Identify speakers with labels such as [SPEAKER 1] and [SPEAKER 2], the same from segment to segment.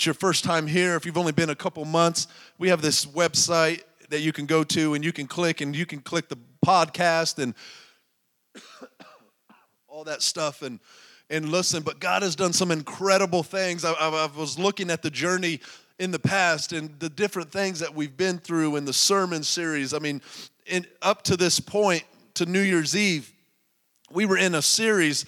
[SPEAKER 1] it's your first time here, if you've only been a couple months, we have this website that you can go to and you can click the podcast and all that stuff and listen. But God has done some incredible things. I was looking at the journey in the past and the different things that we've been through in the sermon series. I mean, up to this point, to New Year's Eve, we were in a series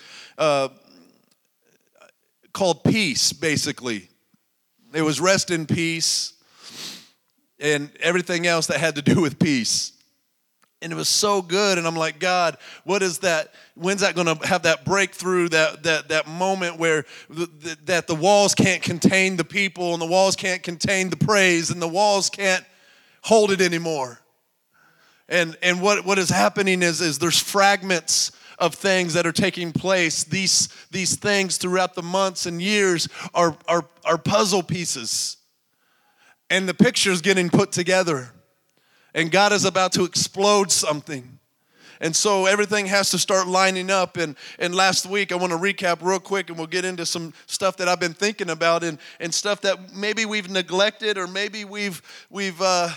[SPEAKER 1] called Peace, basically. It was rest in peace and everything else that had to do with peace. And it was so good, and I'm like, God, what is that? When's that going to have that breakthrough, that moment where that the walls can't contain the people, and the walls can't contain the praise, and the walls can't hold it anymore? And what is happening is there's fragments of things that are taking place. These things throughout the months and years are puzzle pieces, and the picture's getting put together. And God is about to explode something. And so everything has to start lining up. And last week, I want to recap real quick, and we'll get into some stuff that I've been thinking about and stuff that maybe we've neglected, or maybe we've you got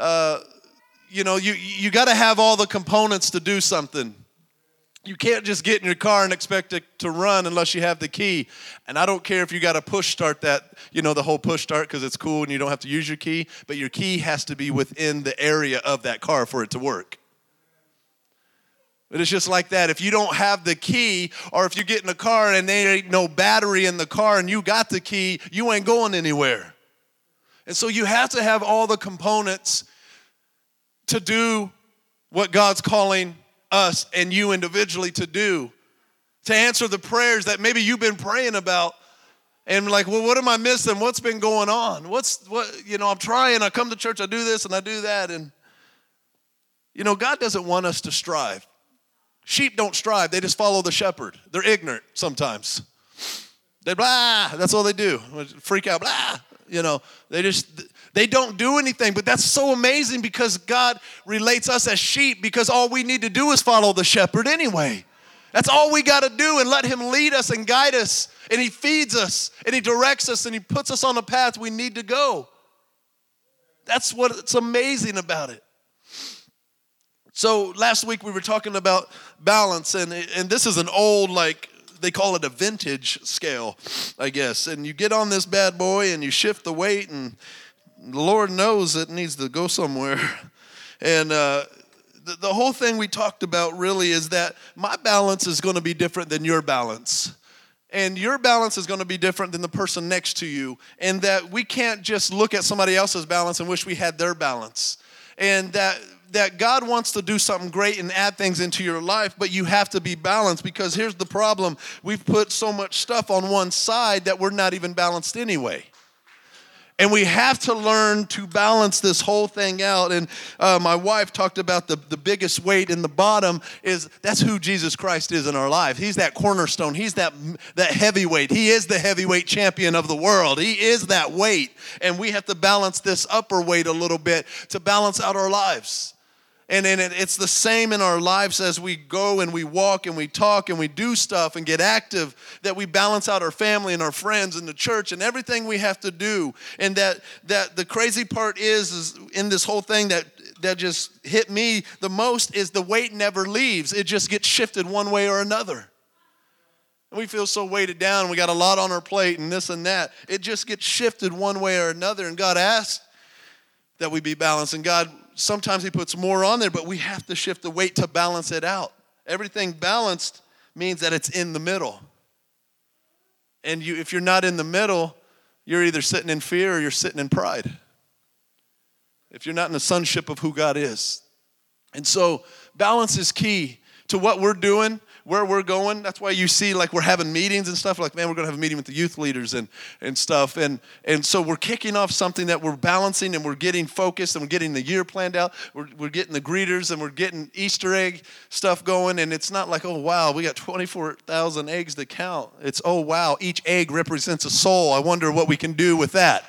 [SPEAKER 1] to have all the components to do something. You can't just get in your car and expect it to run unless you have the key. And I don't care if you got to push start that, the whole push start, because it's cool and you don't have to use your key, but your key has to be within the area of that car for it to work. But it's just like that. If you don't have the key, or if you get in a car and there ain't no battery in the car and you got the key, you ain't going anywhere. And so you have to have all the components to do what God's calling us and you individually to do, to answer the prayers that maybe you've been praying about, and like, well, what am I missing? What's been going on? I'm trying, I come to church, I do this and I do that, and God doesn't want us to strive. Sheep don't strive, they just follow the shepherd. They're ignorant sometimes. They blah, that's all they do. Freak out, blah, They don't do anything, but that's so amazing because God relates us as sheep, because all we need to do is follow the shepherd anyway. That's all we got to do, and let him lead us and guide us, and he feeds us, and he directs us, and he puts us on the path we need to go. That's what's amazing about it. So last week we were talking about balance, and this is an old, they call it a vintage scale, I guess. And you get on this bad boy and you shift the weight, and the Lord knows it needs to go somewhere. And the whole thing we talked about really is that my balance is going to be different than your balance. And your balance is going to be different than the person next to you. And that we can't just look at somebody else's balance and wish we had their balance. And that God wants to do something great and add things into your life, but you have to be balanced, because here's the problem. We've put so much stuff on one side that we're not even balanced anyway. And we have to learn to balance this whole thing out. And my wife talked about the biggest weight in the bottom that's who Jesus Christ is in our life. He's that cornerstone. He's that heavyweight. He is the heavyweight champion of the world. He is that weight. And we have to balance this upper weight a little bit to balance out our lives. And it's the same in our lives as we go and we walk and we talk and we do stuff and get active, that we balance out our family and our friends and the church and everything we have to do. And that the crazy part is in this whole thing that just hit me the most is the weight never leaves. It just gets shifted one way or another. And we feel so weighted down. We got a lot on our plate and this and that. It just gets shifted one way or another. And God asks that we be balanced. And God, sometimes he puts more on there, but we have to shift the weight to balance it out. Everything balanced means that it's in the middle. And if you're not in the middle, you're either sitting in fear or you're sitting in pride. If you're not in the sonship of who God is. And so balance is key to what we're doing, where we're going. That's why you see we're having meetings and stuff, man, we're going to have a meeting with the youth leaders and stuff. And so we're kicking off something that we're balancing, and we're getting focused, and we're getting the year planned out. We're getting the greeters, and we're getting Easter egg stuff going. And it's not like, oh, wow, we got 24,000 eggs to count. It's, oh, wow, each egg represents a soul. I wonder what we can do with that.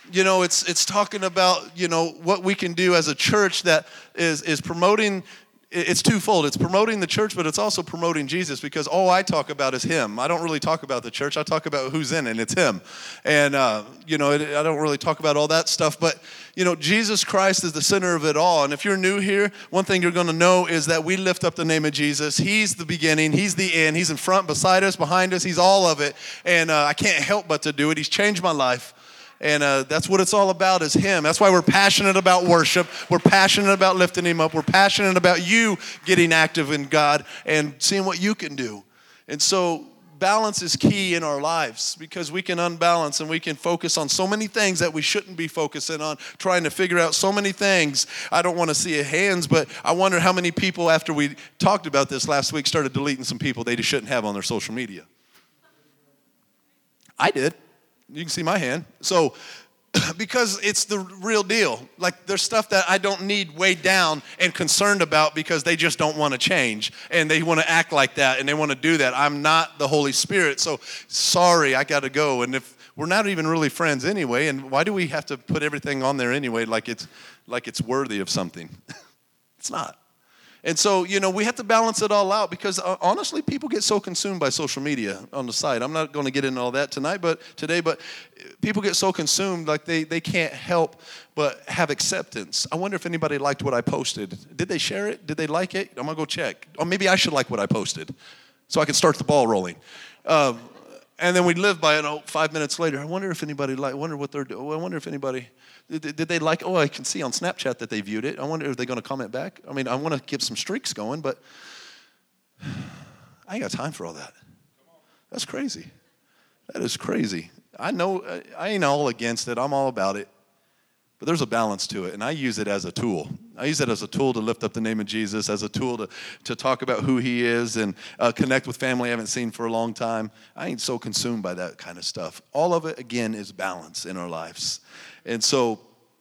[SPEAKER 1] It's talking about, what we can do as a church that is promoting it's twofold. It's promoting the church, but it's also promoting Jesus, because all I talk about is him. I don't really talk about the church. I talk about who's in it, and it's him. And, I don't really talk about all that stuff, but, Jesus Christ is the center of it all. And if you're new here, one thing you're going to know is that we lift up the name of Jesus. He's the beginning. He's the end. He's in front, beside us, behind us. He's all of it. And I can't help but to do it. He's changed my life. And that's what it's all about, is him. That's why we're passionate about worship. We're passionate about lifting him up. We're passionate about you getting active in God and seeing what you can do. And so balance is key in our lives, because we can unbalance and we can focus on so many things that we shouldn't be focusing on, trying to figure out so many things. I don't want to see hands, but I wonder how many people, after we talked about this last week, started deleting some people they just shouldn't have on their social media. I did. You can see my hand. So, because it's the real deal. Like, there's stuff that I don't need weighed down and concerned about because they just don't want to change. And they want to act like that, and they want to do that. I'm not the Holy Spirit, so sorry, I got to go. And if we're not even really friends anyway, and why do we have to put everything on there anyway like it's worthy of something? It's not. And so, we have to balance it all out, because honestly, people get so consumed by social media on the site. I'm not going to get into all that today, but people get so consumed, like they can't help but have acceptance. I wonder if anybody liked what I posted. Did they share it? Did they like it? I'm going to go check. Or maybe I should like what I posted so I can start the ball rolling. And then we live by it. 5 minutes later, I wonder if anybody liked. I wonder what they're doing. I wonder if anybody. Did they like? Oh, I can see on Snapchat that they viewed it. I wonder if they're going to comment back. I mean, I want to keep some streaks going, but I ain't got time for all that. That's crazy. That is crazy. I know I ain't all against it. I'm all about it. But there's a balance to it, and I use it as a tool. I use it as a tool to lift up the name of Jesus, as a tool to talk about who he is and connect with family I haven't seen for a long time. I ain't so consumed by that kind of stuff. All of it, again, is balance in our lives. And so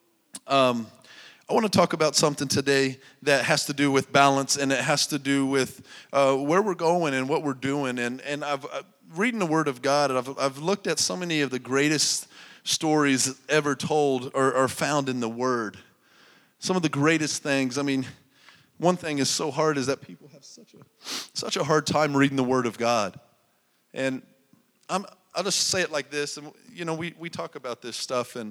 [SPEAKER 1] I want to talk about something today that has to do with balance, and it has to do with where we're going and what we're doing. And I've reading the Word of God, and I've looked at so many of the greatest stories ever told are found in the Word. Some of the greatest things. I mean, one thing is so hard is that people have such a hard time reading the Word of God. And I'll just say it like this. And we talk about this stuff, and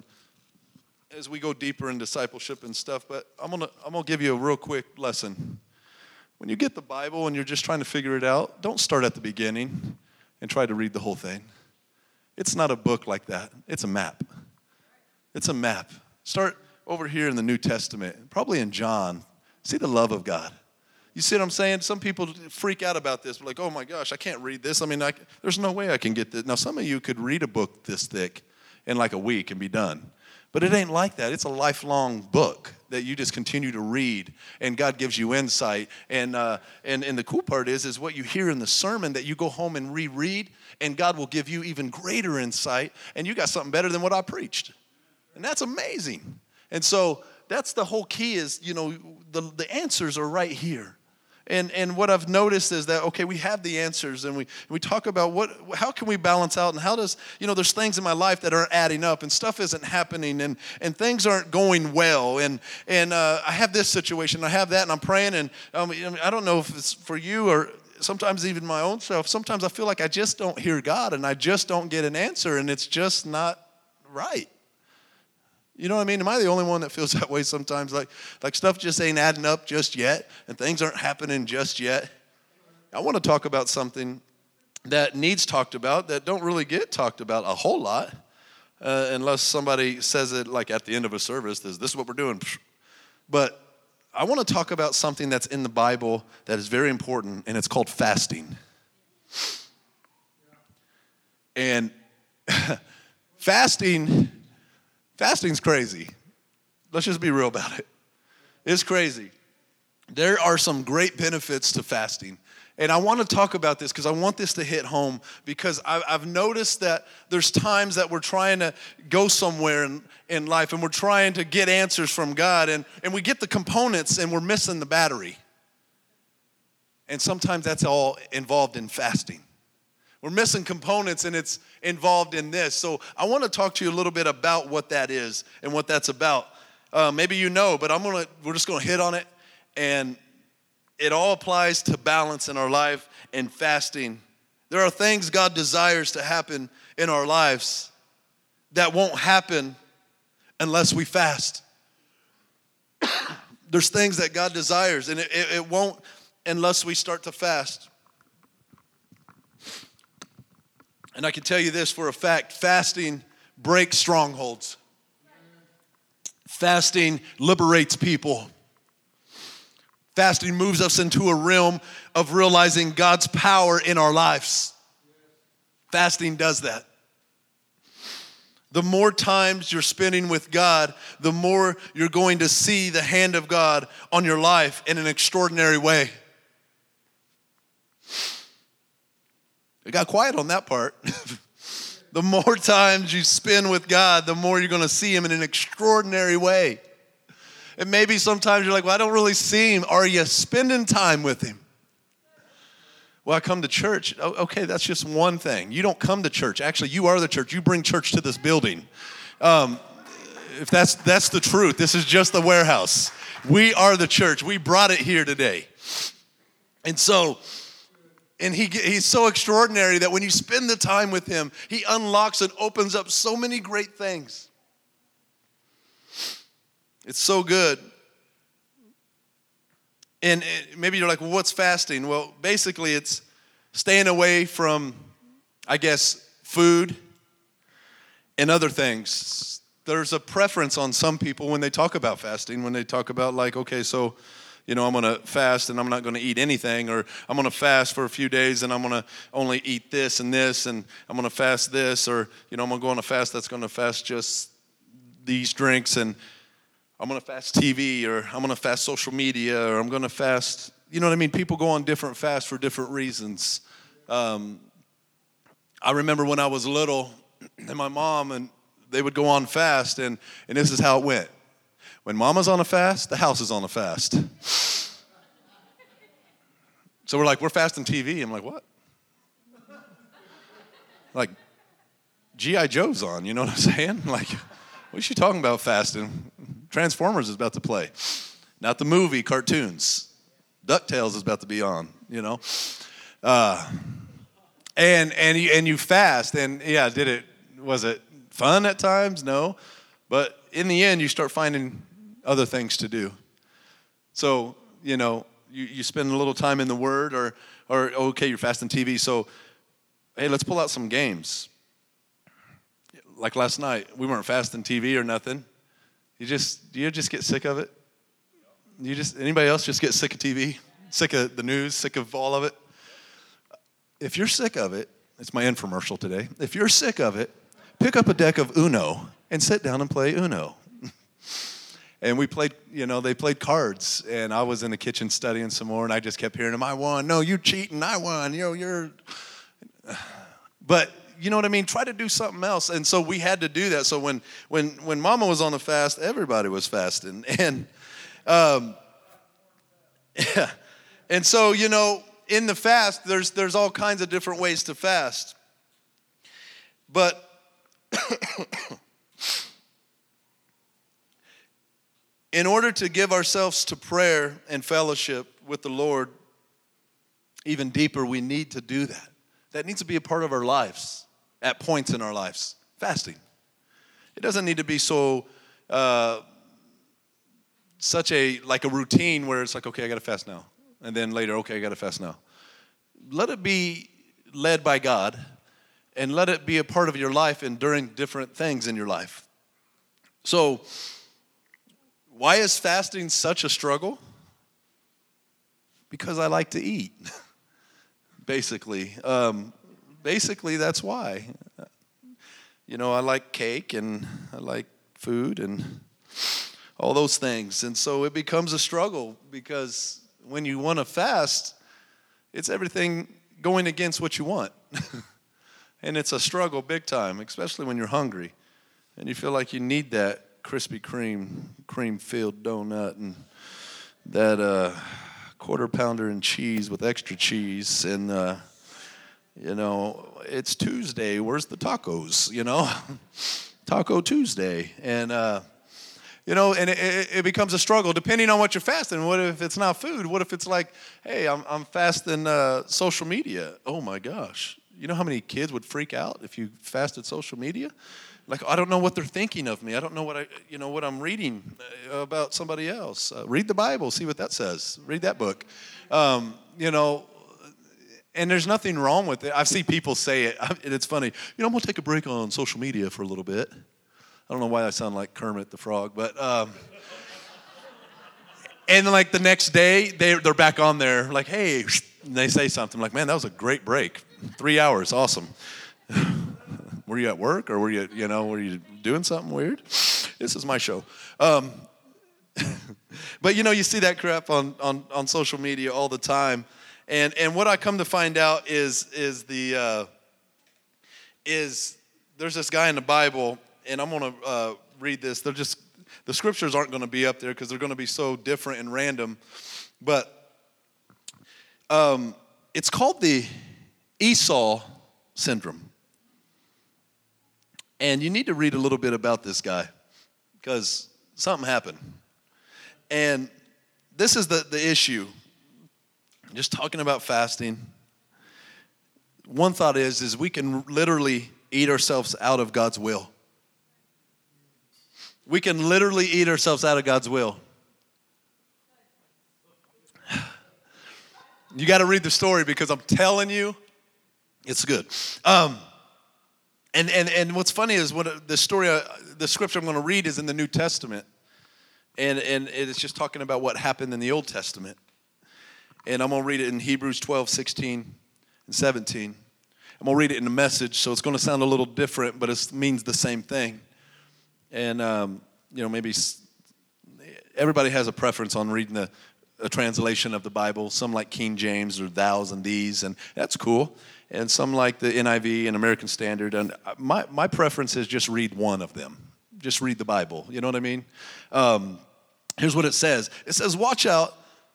[SPEAKER 1] as we go deeper in discipleship and stuff. But I'm gonna give you a real quick lesson. When you get the Bible and you're just trying to figure it out, don't start at the beginning and try to read the whole thing. It's not a book like that. It's a map. It's a map. Start over here in the New Testament, probably in John. See the love of God. You see what I'm saying? Some people freak out about this. Like, oh my gosh, I can't read this. I mean, there's no way I can get this. Now, some of you could read a book this thick in like a week and be done. But it ain't like that. It's a lifelong book that you just continue to read, and God gives you insight. And the cool part is what you hear in the sermon that you go home and reread, and God will give you even greater insight, and you got something better than what I preached. And that's amazing. And so that's the whole key is, the answers are right here. And what I've noticed is that, okay, we have the answers, and we talk about how can we balance out, and how does, there's things in my life that aren't adding up, and stuff isn't happening, and things aren't going well, and I have this situation, I have that, and I'm praying, and I don't know if it's for you or sometimes even my own self. Sometimes I feel like I just don't hear God, and I just don't get an answer, and it's just not right. You know what I mean? Am I the only one that feels that way sometimes? Like stuff just ain't adding up just yet, and things aren't happening just yet. I want to talk about something that needs talked about that don't really get talked about a whole lot, unless somebody says it like at the end of a service, this is what we're doing. But I want to talk about something that's in the Bible that is very important, and it's called fasting. And Fasting's crazy. Let's just be real about it. It's crazy. There are some great benefits to fasting. And I want to talk about this because I want this to hit home, because I've noticed that there's times that we're trying to go somewhere in life, and we're trying to get answers from God, and we get the components and we're missing the battery. And sometimes that's all involved in fasting. We're missing components, and it's involved in this. So I want to talk to you a little bit about what that is and what that's about. Maybe but we're just going to hit on it. And it all applies to balance in our life and fasting. There are things God desires to happen in our lives that won't happen unless we fast. There's things that God desires, and it won't unless we start to fast. And I can tell you this for a fact, fasting breaks strongholds. Fasting liberates people. Fasting moves us into a realm of realizing God's power in our lives. Fasting does that. The more times you're spending with God, the more you're going to see the hand of God on your life in an extraordinary way. It got quiet on that part. The more times you spend with God, the more you're going to see Him in an extraordinary way. And maybe sometimes you're like, well, I don't really see Him. Are you spending time with Him? Well, I come to church. Okay, that's just one thing. You don't come to church. Actually, you are the church. You bring church to this building. If that's the truth, this is just the warehouse. We are the church. We brought it here today. And so, he's so extraordinary that when you spend the time with Him, He unlocks and opens up so many great things. It's so good. And maybe you're like, well, what's fasting? Well, basically it's staying away from, I guess, food and other things. There's a preference on some people when they talk about fasting, when they talk about like, okay, so, I'm going to fast and I'm not going to eat anything, or I'm going to fast for a few days and I'm going to only eat this and this, and I'm going to fast this, or, I'm going to go on a fast that's going to fast just these drinks, and I'm going to fast TV, or I'm going to fast social media, or I'm going to fast, you know what I mean? People go on different fasts for different reasons. I remember when I was little, and my mom, and they would go on fast, and this is how it went. When Mama's on a fast, the house is on a fast. So we're fasting TV. I'm like, what? Like, G.I. Joe's on, you know what I'm saying? Like, what is she talking about fasting? Transformers is about to play. Not the movie, cartoons. DuckTales is about to be on, And you fast, and yeah, was it fun at times? No. But in the end, you start finding other things to do. So, you spend a little time in the Word, or okay, you're fasting TV, so, hey, let's pull out some games. Like last night, we weren't fasting TV or nothing. Do you just get sick of it? Anybody else just get sick of TV? Sick of the news? Sick of all of it? If you're sick of it, it's my infomercial today. If you're sick of it, pick up a deck of Uno and sit down and play Uno. And we played, they played cards, and I was in the kitchen studying some more, and I just kept hearing them, I won. No, you cheating, I won. You're... But... you know what I mean? Try to do something else. And so we had to do that. So when Mama was on a fast, everybody was fasting. And yeah. And so, in the fast, there's all kinds of different ways to fast. But in order to give ourselves to prayer and fellowship with the Lord even deeper, we need to do that. That needs to be a part of our lives. At points in our lives, fasting. It doesn't need to be so, such a routine where it's like, okay, I got to fast now. And then later, okay, I got to fast now. Let it be led by God, and let it be a part of your life and during different things in your life. So, why is fasting such a struggle? Because I like to eat, basically. Basically, that's why. I like cake, and I like food, and all those things. And so it becomes a struggle, because when you want to fast, it's everything going against what you want. And it's a struggle big time, especially when you're hungry. And you feel like you need that Krispy Kreme, cream-filled donut, and that quarter pounder and cheese with extra cheese, and... it's Tuesday. Where's the tacos? Taco Tuesday. And And it becomes a struggle depending on what you're fasting. What if it's not food? What if it's like, hey, I'm fasting social media? Oh my gosh. You know how many kids would freak out if you fasted social media? Like, I don't know what they're thinking of me. I don't know what I'm reading about somebody else. Read the Bible, see what that says. Read that book. And there's nothing wrong with it. I see people say it, and it's funny. I'm going to take a break on social media for a little bit. I don't know why I sound like Kermit the Frog, but and like the next day they're back on there, like, hey, and they say something like, man, that was a great break, 3 hours, awesome. Were you at work or were you doing something weird? This is my show. But you see that crap on social media all the time, and what I come to find out is there's this guy in the Bible. And I'm going to read this. The scriptures aren't going to be up there because they're going to be so different and random. But it's called the Esau syndrome. And you need to read a little bit about this guy because something happened. And this is the issue. Just talking about fasting. One thought is we can literally eat ourselves out of God's will. We can literally eat ourselves out of God's will. You got to read the story because I'm telling you, it's good. And what's funny is what the scripture I'm going to read is in the New Testament, and it's just talking about what happened in the Old Testament. And I'm going to read it in Hebrews 12, 16, and 17. I'm going to read it in the Message, so it's going to sound a little different, but it means the same thing. And, maybe everybody has a preference on reading a translation of the Bible. Some like King James or thous and these, and that's cool. And some like the NIV and American Standard. And my preference is just read one of them. Just read the Bible. You know what I mean? Here's what it says. It says, watch out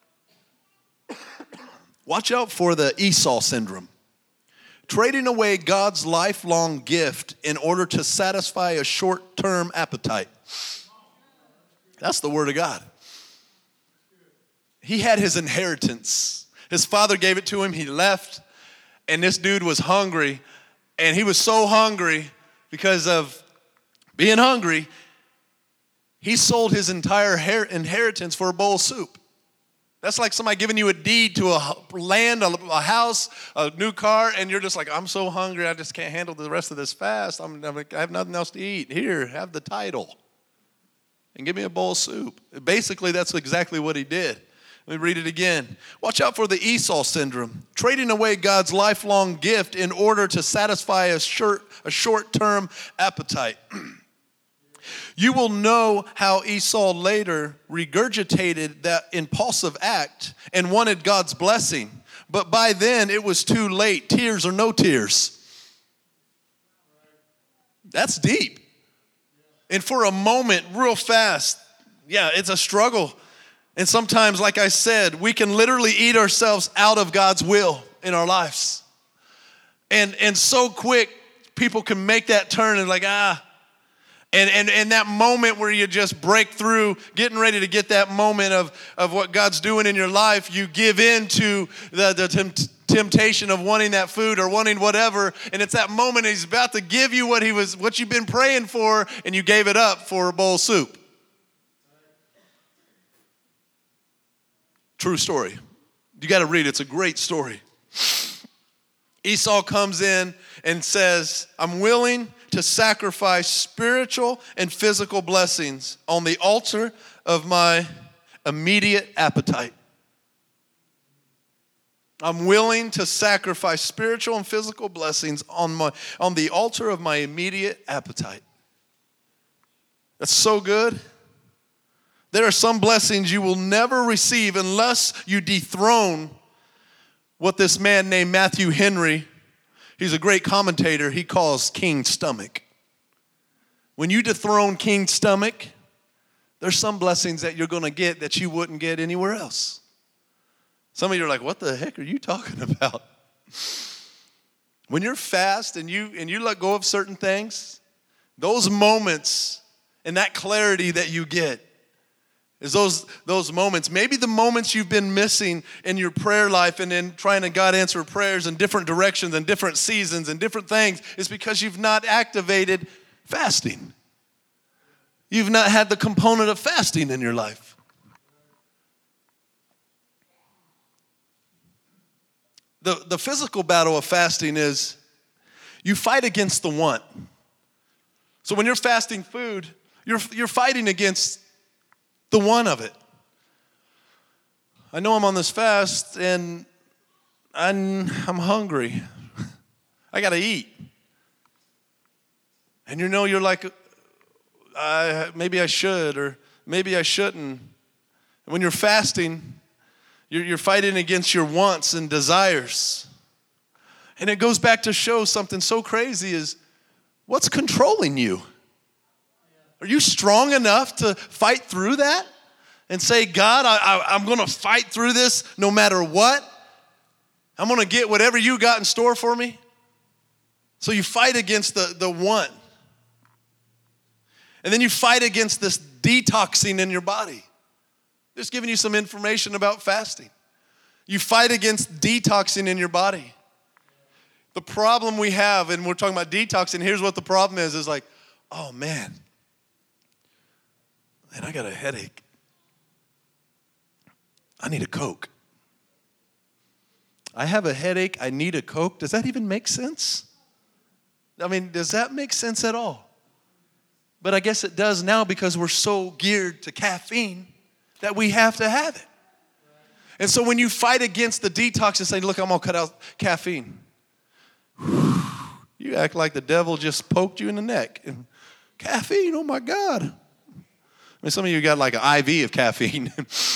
[SPEAKER 1] for the Esau syndrome. Trading away God's lifelong gift in order to satisfy a short-term appetite. That's the word of God. He had his inheritance. His father gave it to him. He left, and this dude was hungry, and he was so hungry because of being hungry, he sold his entire inheritance for a bowl of soup. That's like somebody giving you a deed to a land, a house, a new car, and you're just like, I'm so hungry, I just can't handle the rest of this fast. I have nothing else to eat. Here, have the title, and give me a bowl of soup. Basically, that's exactly what he did. Let me read it again. Watch out for the Esau syndrome, trading away God's lifelong gift in order to satisfy a short-term appetite. You will know how Esau later regurgitated that impulsive act and wanted God's blessing. But by then, it was too late. Tears or no tears. That's deep. And for a moment, real fast, it's a struggle. And sometimes, like I said, we can literally eat ourselves out of God's will in our lives. And so quick, people can make that turn and like, And that moment where you just break through, getting ready to get that moment of what God's doing in your life, you give in to the temptation of wanting that food or wanting whatever, and it's that moment he's about to give you what you've been praying for, and you gave it up for a bowl of soup. True story. You got to read it. It's a great story. Esau comes in and says, I'm willing to sacrifice spiritual and physical blessings on the altar of my immediate appetite. I'm willing to sacrifice spiritual and physical blessings on the altar of my immediate appetite. That's so good. There are some blessings you will never receive unless you dethrone what this man named Matthew Henry, he's a great commentator, he calls King Stomach. When you dethrone King Stomach, there's some blessings that you're going to get that you wouldn't get anywhere else. Some of you are like, what the heck are you talking about? When you're fast and you let go of certain things, those moments and that clarity that you get, Is those moments, maybe the moments you've been missing in your prayer life and in trying to God answer prayers in different directions and different seasons and different things, is because you've not activated fasting. You've not had the component of fasting in your life. The physical battle of fasting is you fight against the want. So when you're fasting food, you're fighting against the want of it. I know I'm on this fast and I'm hungry. I got to eat. And you're like, maybe I should or maybe I shouldn't. And when you're fasting, you're fighting against your wants and desires. And it goes back to show something so crazy is, what's controlling you? Are you strong enough to fight through that and say, God, I'm going to fight through this no matter what? I'm going to get whatever you got in store for me? So you fight against the want. And then you fight against this detoxing in your body. Just giving you some information about fasting. You fight against detoxing in your body. The problem we have, and we're talking about detoxing, here's what the problem is like, oh man, I got a headache. I need a Coke. I have a headache, I need a Coke. Does that even make sense? I mean, does that make sense at all? But I guess it does now because we're so geared to caffeine that we have to have it. And so when you fight against the detox and say, look, I'm going to cut out caffeine. You act like the devil just poked you in the neck. And caffeine, oh my God. I mean, some of you got like an IV of caffeine.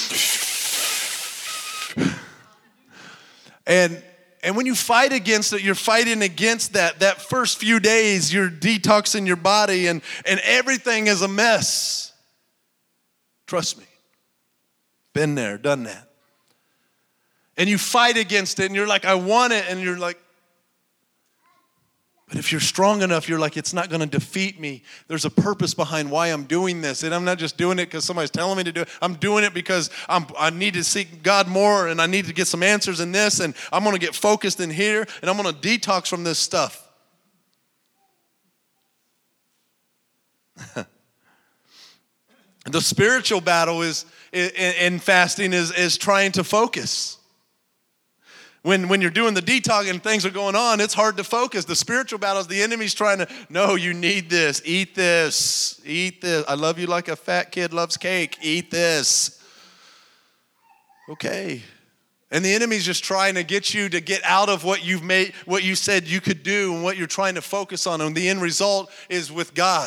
[SPEAKER 1] And when you fight against it, you're fighting against that first few days, you're detoxing your body and everything is a mess. Trust me. Been there, done that. And you fight against it and you're like, I want it. And you're like, but if you're strong enough, you're like, it's not going to defeat me. There's a purpose behind why I'm doing this. And I'm not just doing it because somebody's telling me to do it. I'm doing it because I need to seek God more and I need to get some answers in this. And I'm going to get focused in here and I'm going to detox from this stuff. The spiritual battle in fasting is trying to focus. When you're doing the detox and things are going on, it's hard to focus. The spiritual battle is the enemy's trying to, no, you need this. Eat this. Eat this. I love you like a fat kid loves cake. Eat this. Okay. And the enemy's just trying to get you to get out of what you've made, what you said you could do and what you're trying to focus on. And the end result is with God.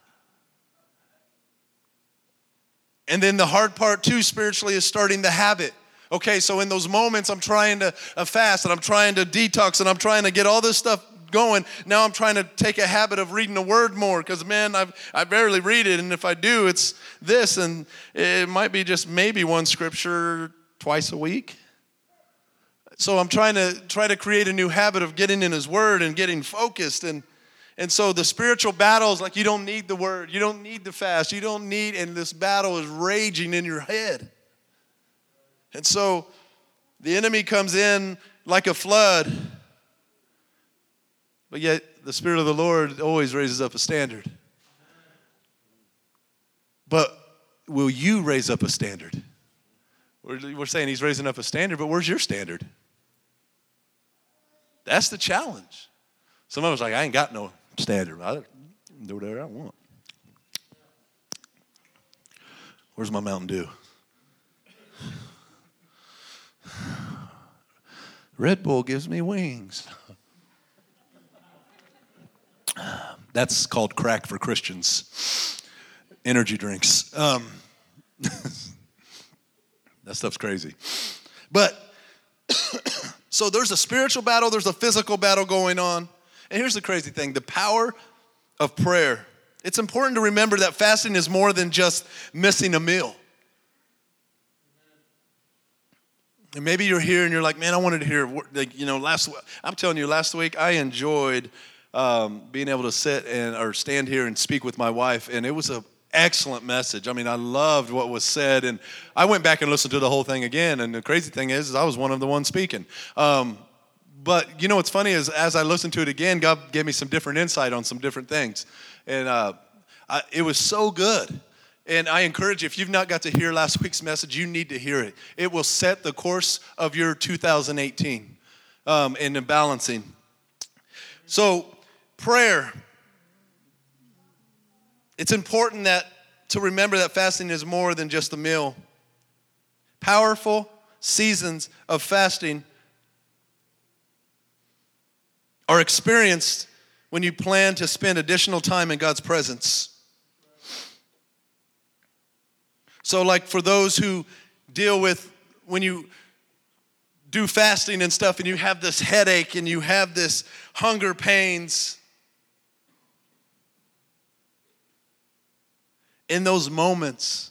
[SPEAKER 1] And then the hard part too spiritually is starting the habit. Okay, so in those moments I'm trying to fast and I'm trying to detox and I'm trying to get all this stuff going. Now I'm trying to take a habit of reading the word more because, man, I barely read it. And if I do, it's this. And it might be just maybe one scripture twice a week. So I'm trying to create a new habit of getting in his word and getting focused. And so the spiritual battle is like you don't need the word. You don't need the fast. You don't need, and this battle is raging in your head. And so the enemy comes in like a flood, but yet the Spirit of the Lord always raises up a standard. But will you raise up a standard? We're saying he's raising up a standard, but where's your standard? That's the challenge. Some of us are like, I ain't got no standard. I do whatever I want. Where's my Mountain Dew? Red Bull gives me wings. That's called crack for Christians. Energy drinks. That stuff's crazy. But, so there's a spiritual battle, there's a physical battle going on. And here's the crazy thing, the power of prayer. It's important to remember that fasting is more than just missing a meal. And maybe you're here and you're like, man, I wanted to hear, I'm telling you, last week I enjoyed being able to sit or stand here and speak with my wife. And it was excellent message. I mean, I loved what was said, and I went back and listened to the whole thing again, and the crazy thing is I was one of the ones speaking. But you know what's funny is as I listened to it again, God gave me some different insight on some different things, and it was so good. And I encourage you, if you've not got to hear last week's message, you need to hear it. It will set the course of your 2018 in the balancing. So prayer. It's important to remember that fasting is more than just a meal. Powerful seasons of fasting are experienced when you plan to spend additional time in God's presence. So like for those who deal with when you do fasting and stuff and you have this headache and you have this hunger pains, in those moments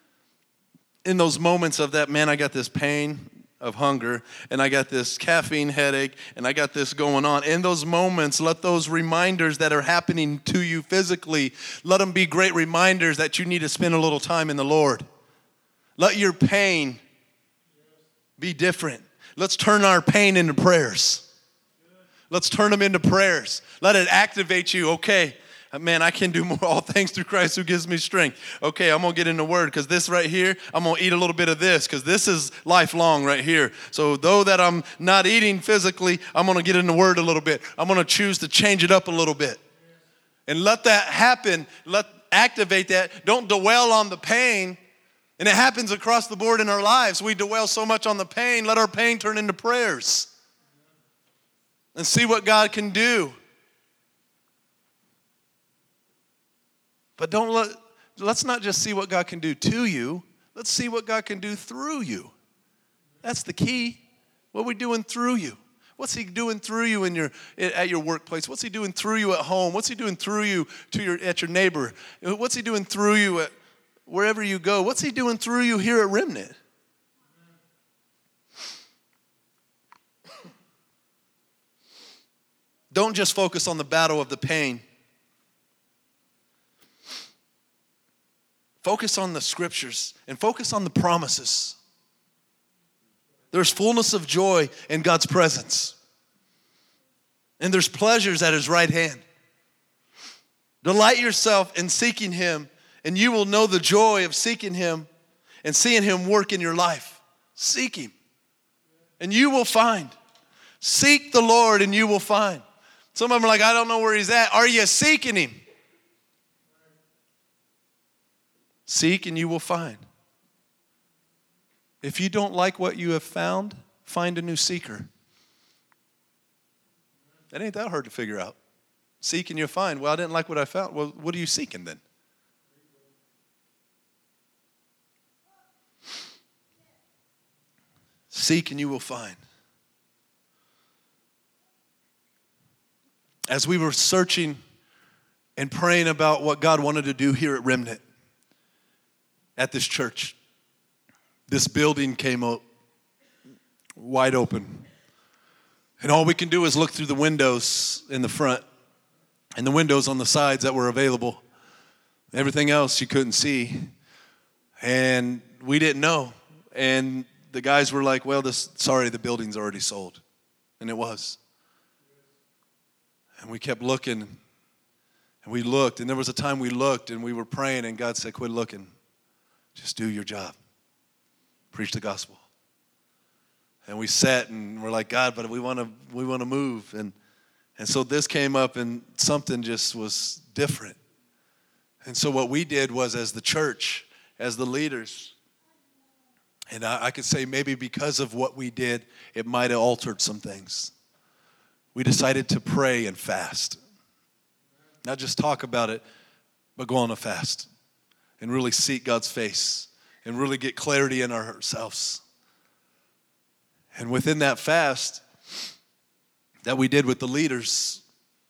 [SPEAKER 1] of that, man, I got this pain of hunger, and I got this caffeine headache, and I got this going on. In those moments, let those reminders that are happening to you physically, let them be great reminders that you need to spend a little time in the Lord. Let your pain be different. Let's turn our pain into prayers. Let's turn them into prayers. Let it activate you. Okay, man, I can do more all things through Christ who gives me strength. Okay, I'm going to get in the Word because this right here, I'm going to eat a little bit of this because this is lifelong right here. So though that I'm not eating physically, I'm going to get in the Word a little bit. I'm going to choose to change it up a little bit. And let that happen. Activate that. Don't dwell on the pain. And it happens across the board in our lives. We dwell so much on the pain. Let our pain turn into prayers. And see what God can do. But let's not just see what God can do to you. Let's see what God can do through you. That's the key. What are we doing through you? What's He doing through you at your workplace? What's He doing through you at home? What's He doing through you at your neighbor? What's He doing through you at wherever you go? What's He doing through you here at Remnant? Don't just focus on the battle of the pain. Focus on the scriptures and focus on the promises. There's fullness of joy in God's presence. And there's pleasures at His right hand. Delight yourself in seeking Him, and you will know the joy of seeking Him and seeing Him work in your life. Seek Him, and you will find. Seek the Lord, and you will find. Some of them are like, I don't know where He's at. Are you seeking Him? Seek and you will find. If you don't like what you have found, find a new seeker. That ain't that hard to figure out. Seek and you'll find. Well, I didn't like what I found. Well, what are you seeking then? Seek and you will find. As we were searching and praying about what God wanted to do here at Remnant, at this church, this building came up wide open. And all we can do is look through the windows in the front and the windows on the sides that were available. Everything else you couldn't see. And we didn't know. And the guys were like, well, the building's already sold. And it was. And we kept looking. And we looked. And there was a time we looked and we were praying and God said, quit looking. Just do your job. Preach the gospel. And we sat and we're like, God, but we want to move. And so this came up and something just was different. And so what we did was, as the church, as the leaders, and I could say maybe because of what we did, it might have altered some things. We decided to pray and fast. Not just talk about it, but go on a fast. And really seek God's face and really get clarity in ourselves. And within that fast that we did with the leaders,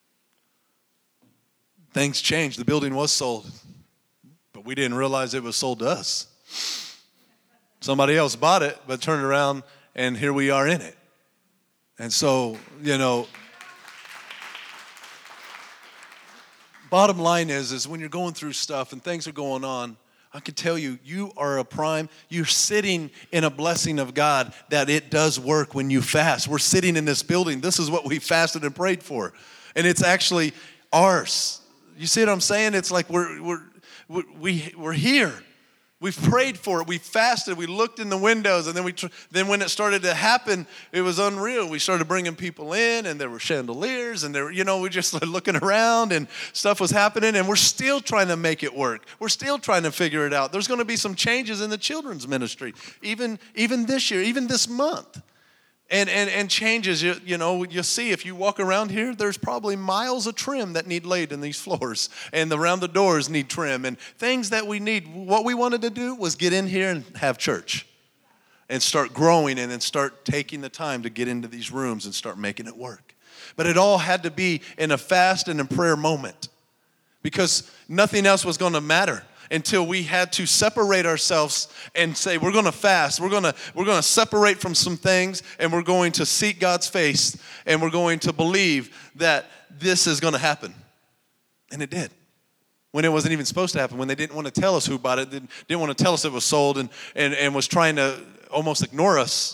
[SPEAKER 1] things changed. The building was sold, but we didn't realize it was sold to us. Somebody else bought it, but turned around and here we are in it. And so, Bottom line is when you're going through stuff and things are going on, I can tell you, you're sitting in a blessing of God that it does work when you fast. We're sitting in this building. This is what we fasted and prayed for. And it's actually ours. You see what I'm saying? It's like we're here. We've prayed for it. We fasted. We looked in the windows, and then when it started to happen, it was unreal. We started bringing people in, and there were chandeliers, and we just started looking around, and stuff was happening, and we're still trying to make it work. We're still trying to figure it out. There's going to be some changes in the children's ministry, even this year, even this month. And changes, you'll see if you walk around here, there's probably miles of trim that need laid in these floors, and around the doors need trim, and things that we need. What we wanted to do was get in here and have church and start growing and then start taking the time to get into these rooms and start making it work. But it all had to be in a fast and a prayer moment, because nothing else was going to matter until we had to separate ourselves and say, we're going to fast. We're going to separate from some things, and we're going to seek God's face, and we're going to believe that this is going to happen. And it did. When it wasn't even supposed to happen, when they didn't want to tell us who bought it, didn't want to tell us it was sold, and was trying to almost ignore us.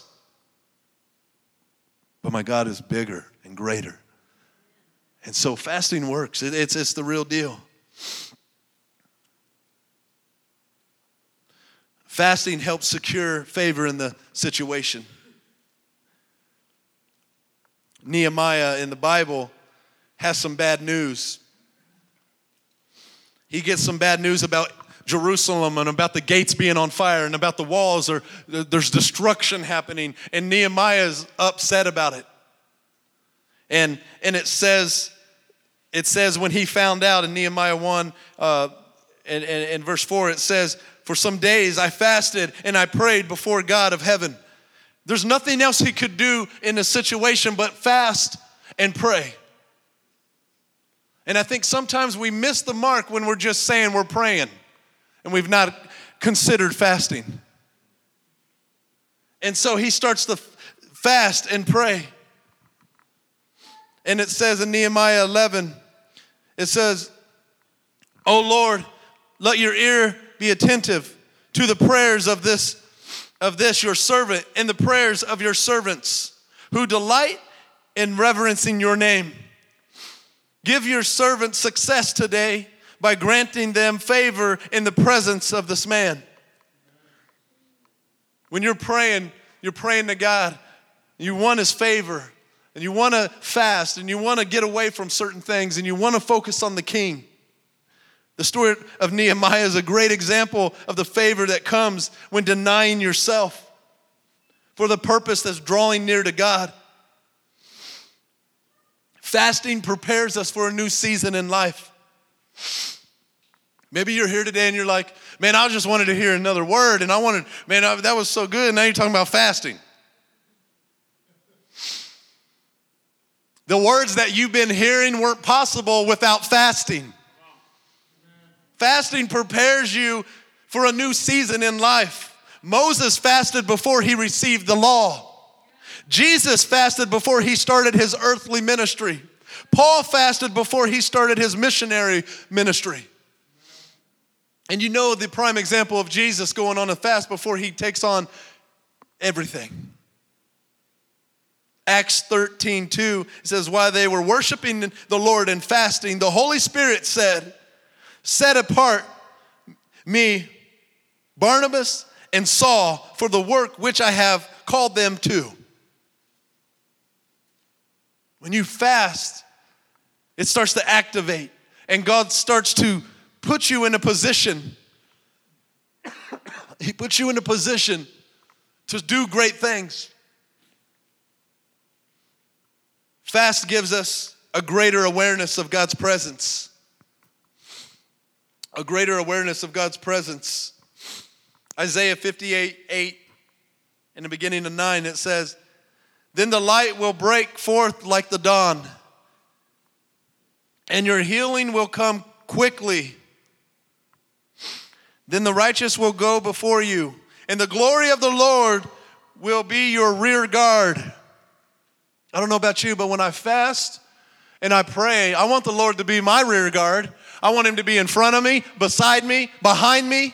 [SPEAKER 1] But my God is bigger and greater. And so fasting works. It's the real deal. Fasting helps secure favor in the situation. Nehemiah in the Bible has some bad news. He gets some bad news about Jerusalem and about the gates being on fire and about the walls, or there's destruction happening, and Nehemiah is upset about it. And it says when he found out in Nehemiah 1 and verse 4, it says, for some days I fasted and I prayed before God of heaven. There's nothing else he could do in a situation but fast and pray. And I think sometimes we miss the mark when we're just saying we're praying and we've not considered fasting. And so he starts to fast and pray. And it says in Nehemiah 11, it says, O Lord, let your ear be attentive to the prayers of this your servant and the prayers of your servants who delight in reverencing your name. Give your servant success today by granting them favor in the presence of this man. When you're praying to God. You want his favor, and you want to fast, and you want to get away from certain things, and you want to focus on the king. The story of Nehemiah is a great example of the favor that comes when denying yourself for the purpose that's drawing near to God. Fasting prepares us for a new season in life. Maybe you're here today and you're like, man, I just wanted to hear another word, and that was so good. Now you're talking about fasting. The words that you've been hearing weren't possible without fasting. Fasting prepares you for a new season in life. Moses fasted before he received the law. Jesus fasted before he started his earthly ministry. Paul fasted before he started his missionary ministry. And you know the prime example of Jesus going on a fast before he takes on everything. Acts 13:2 says, while they were worshiping the Lord and fasting, the Holy Spirit said, set apart me, Barnabas and Saul, for the work which I have called them to. When you fast, it starts to activate, and God starts to put you in a position. He puts you in a position to do great things. Fast gives us a greater awareness of God's presence. A greater awareness of God's presence. Isaiah 58:8, in the beginning of 9, it says, then the light will break forth like the dawn, and your healing will come quickly. Then the righteous will go before you, and the glory of the Lord will be your rear guard. I don't know about you, but when I fast and I pray, I want the Lord to be my rear guard. I want him to be in front of me, beside me, behind me.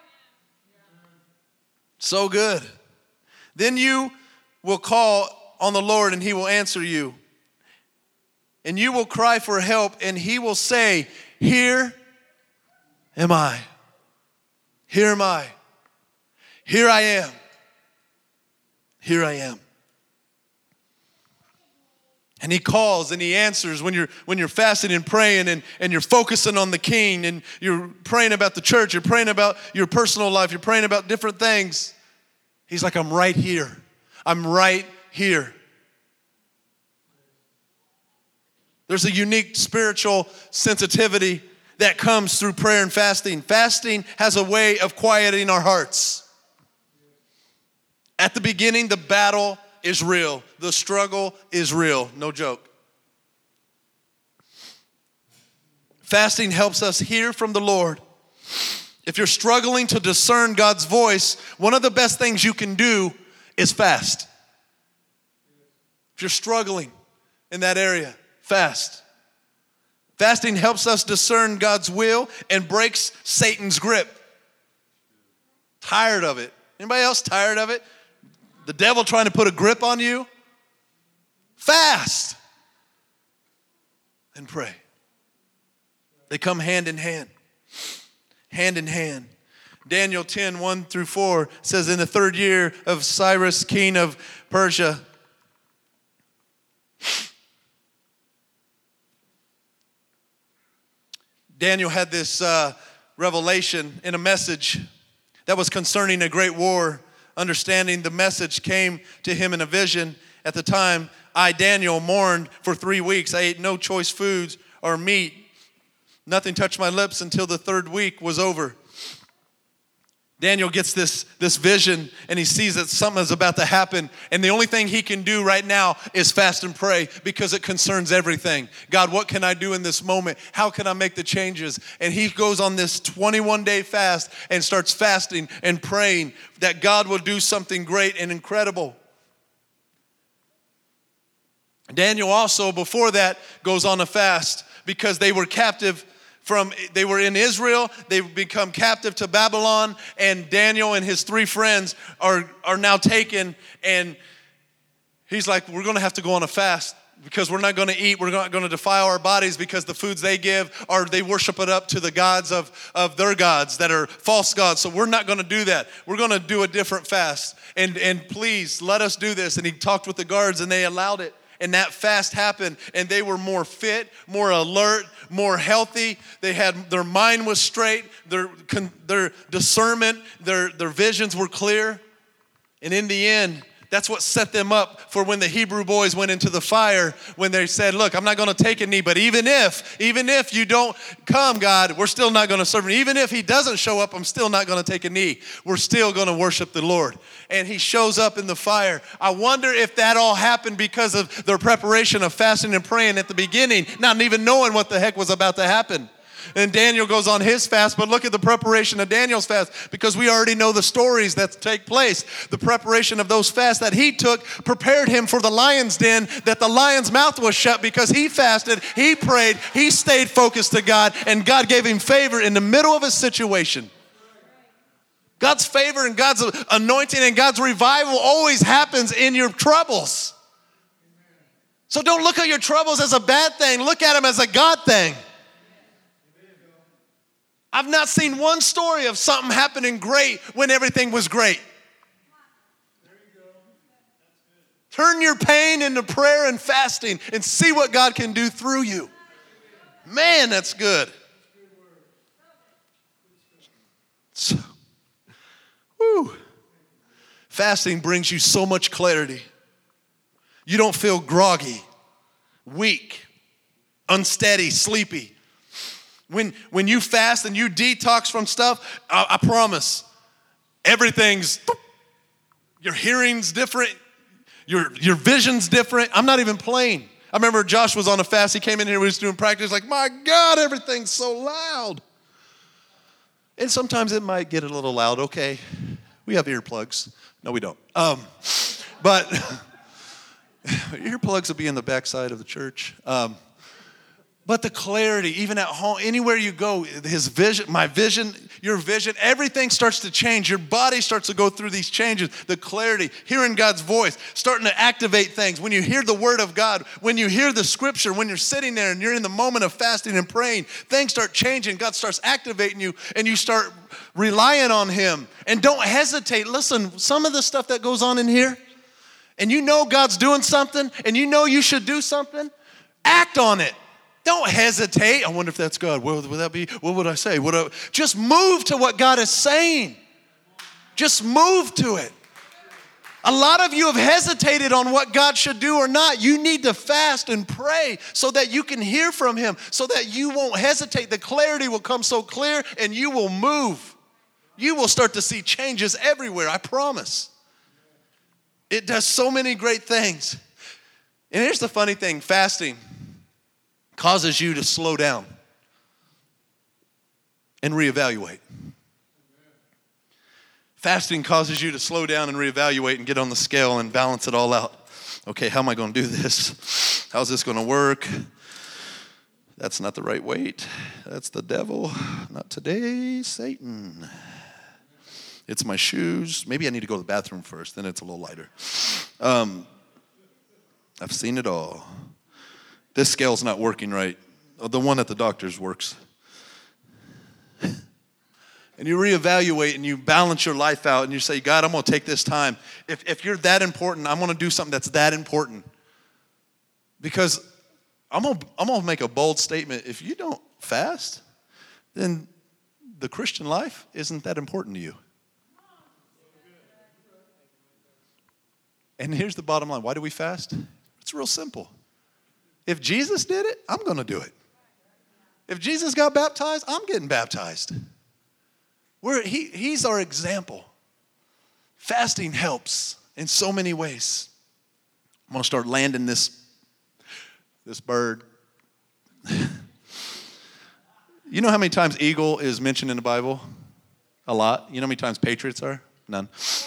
[SPEAKER 1] So good. Then you will call on the Lord and he will answer you. And you will cry for help and he will say, here am I. Here am I. Here I am. Here I am. And he calls and he answers when you're fasting and praying and you're focusing on the King and you're praying about the church, you're praying about your personal life, you're praying about different things. He's like, I'm right here. I'm right here. There's a unique spiritual sensitivity that comes through prayer and fasting. Fasting has a way of quieting our hearts. At the beginning, the battle is real. The struggle is real. No joke. Fasting helps us hear from the Lord. If you're struggling to discern God's voice, one of the best things you can do is fast. If you're struggling in that area, fast. Fasting helps us discern God's will and breaks Satan's grip. Tired of it? Anybody else tired of it? The devil trying to put a grip on you? Fast and pray. They come hand in hand. Hand in hand. Daniel 10, 1 through 4 says, in the 3rd year of Cyrus, king of Persia, Daniel had this revelation in a message that was concerning a great war. Understanding the message came to him in a vision. At the time, I, Daniel, mourned for 3 weeks. I ate no choice foods or meat. Nothing touched my lips until the 3rd week was over. Daniel gets this vision and he sees that something is about to happen. And the only thing he can do right now is fast and pray because it concerns everything. God, what can I do in this moment? How can I make the changes? And he goes on this 21-day fast and starts fasting and praying that God will do something great and incredible. Daniel also, before that, goes on a fast because they were captive. They were in Israel, they've become captive to Babylon, and Daniel and his 3 friends are now taken, and he's like, we're going to have to go on a fast because we're not going to eat, we're not going to defile our bodies because the foods they give they worship it up to the gods of their gods that are false gods, so we're not going to do that. We're going to do a different fast, and please let us do this. And he talked with the guards and they allowed it. And that fast happened, and they were more fit, more alert, more healthy. Their mind was straight, their discernment, their visions were clear. And in the end, that's what set them up for when the Hebrew boys went into the fire, when they said, look, I'm not going to take a knee, but even if you don't come, God, we're still not going to serve him. Even if he doesn't show up, I'm still not going to take a knee. We're still going to worship the Lord. And he shows up in the fire. I wonder if that all happened because of their preparation of fasting and praying at the beginning, not even knowing what the heck was about to happen. And Daniel goes on his fast, but look at the preparation of Daniel's fast, because we already know the stories that take place. The preparation of those fasts that he took prepared him for the lion's den, that the lion's mouth was shut because he fasted, he prayed, he stayed focused to God, and God gave him favor in the middle of a situation. God's favor and God's anointing and God's revival always happens in your troubles. So don't look at your troubles as a bad thing. Look at them as a God thing. I've not seen one story of something happening great when everything was great. Turn your pain into prayer and fasting and see what God can do through you. Man, that's good. So, fasting brings you so much clarity. You don't feel groggy, weak, unsteady, sleepy. When you fast and you detox from stuff, I promise, your hearing's different, your vision's different. I'm not even playing. I remember Josh was on a fast. He came in here, we was doing practice, like, my God, everything's so loud. And sometimes it might get a little loud, okay. We have earplugs. No, we don't. But earplugs will be in the backside of the church. But the clarity, even at home, anywhere you go, his vision, my vision, your vision, everything starts to change. Your body starts to go through these changes. The clarity, hearing God's voice, starting to activate things. When you hear the word of God, when you hear the scripture, when you're sitting there and you're in the moment of fasting and praying, things start changing. God starts activating you and you start relying on him. And don't hesitate. Listen, some of the stuff that goes on in here, and you know God's doing something, and you know you should do something, act on it. Don't hesitate. I wonder if that's God. What would that be? What would I say? Just move to what God is saying. Just move to it. A lot of you have hesitated on what God should do or not. You need to fast and pray so that you can hear from him, so that you won't hesitate. The clarity will come so clear and you will move. You will start to see changes everywhere, I promise. It does so many great things. And here's the funny thing, fasting causes you to slow down and reevaluate. Fasting causes you to slow down and reevaluate and get on the scale and balance it all out. Okay, how am I going to do this? How's this going to work? That's not the right weight. That's the devil. Not today, Satan. It's my shoes. Maybe I need to go to the bathroom first, then it's a little lighter. I've seen it all. This scale's not working right. The one at the doctor's works. And you reevaluate and you balance your life out and you say, God, I'm going to take this time. If you're that important, I'm going to do something that's that important. Because I'm going to make a bold statement. If you don't fast, then the Christian life isn't that important to you. And here's the bottom line. Why do we fast? It's real simple. If Jesus did it, I'm going to do it. If Jesus got baptized, I'm getting baptized. He's our example. Fasting helps in so many ways. I'm going to start landing this bird. You know how many times eagle is mentioned in the Bible? A lot. You know how many times patriots are? None.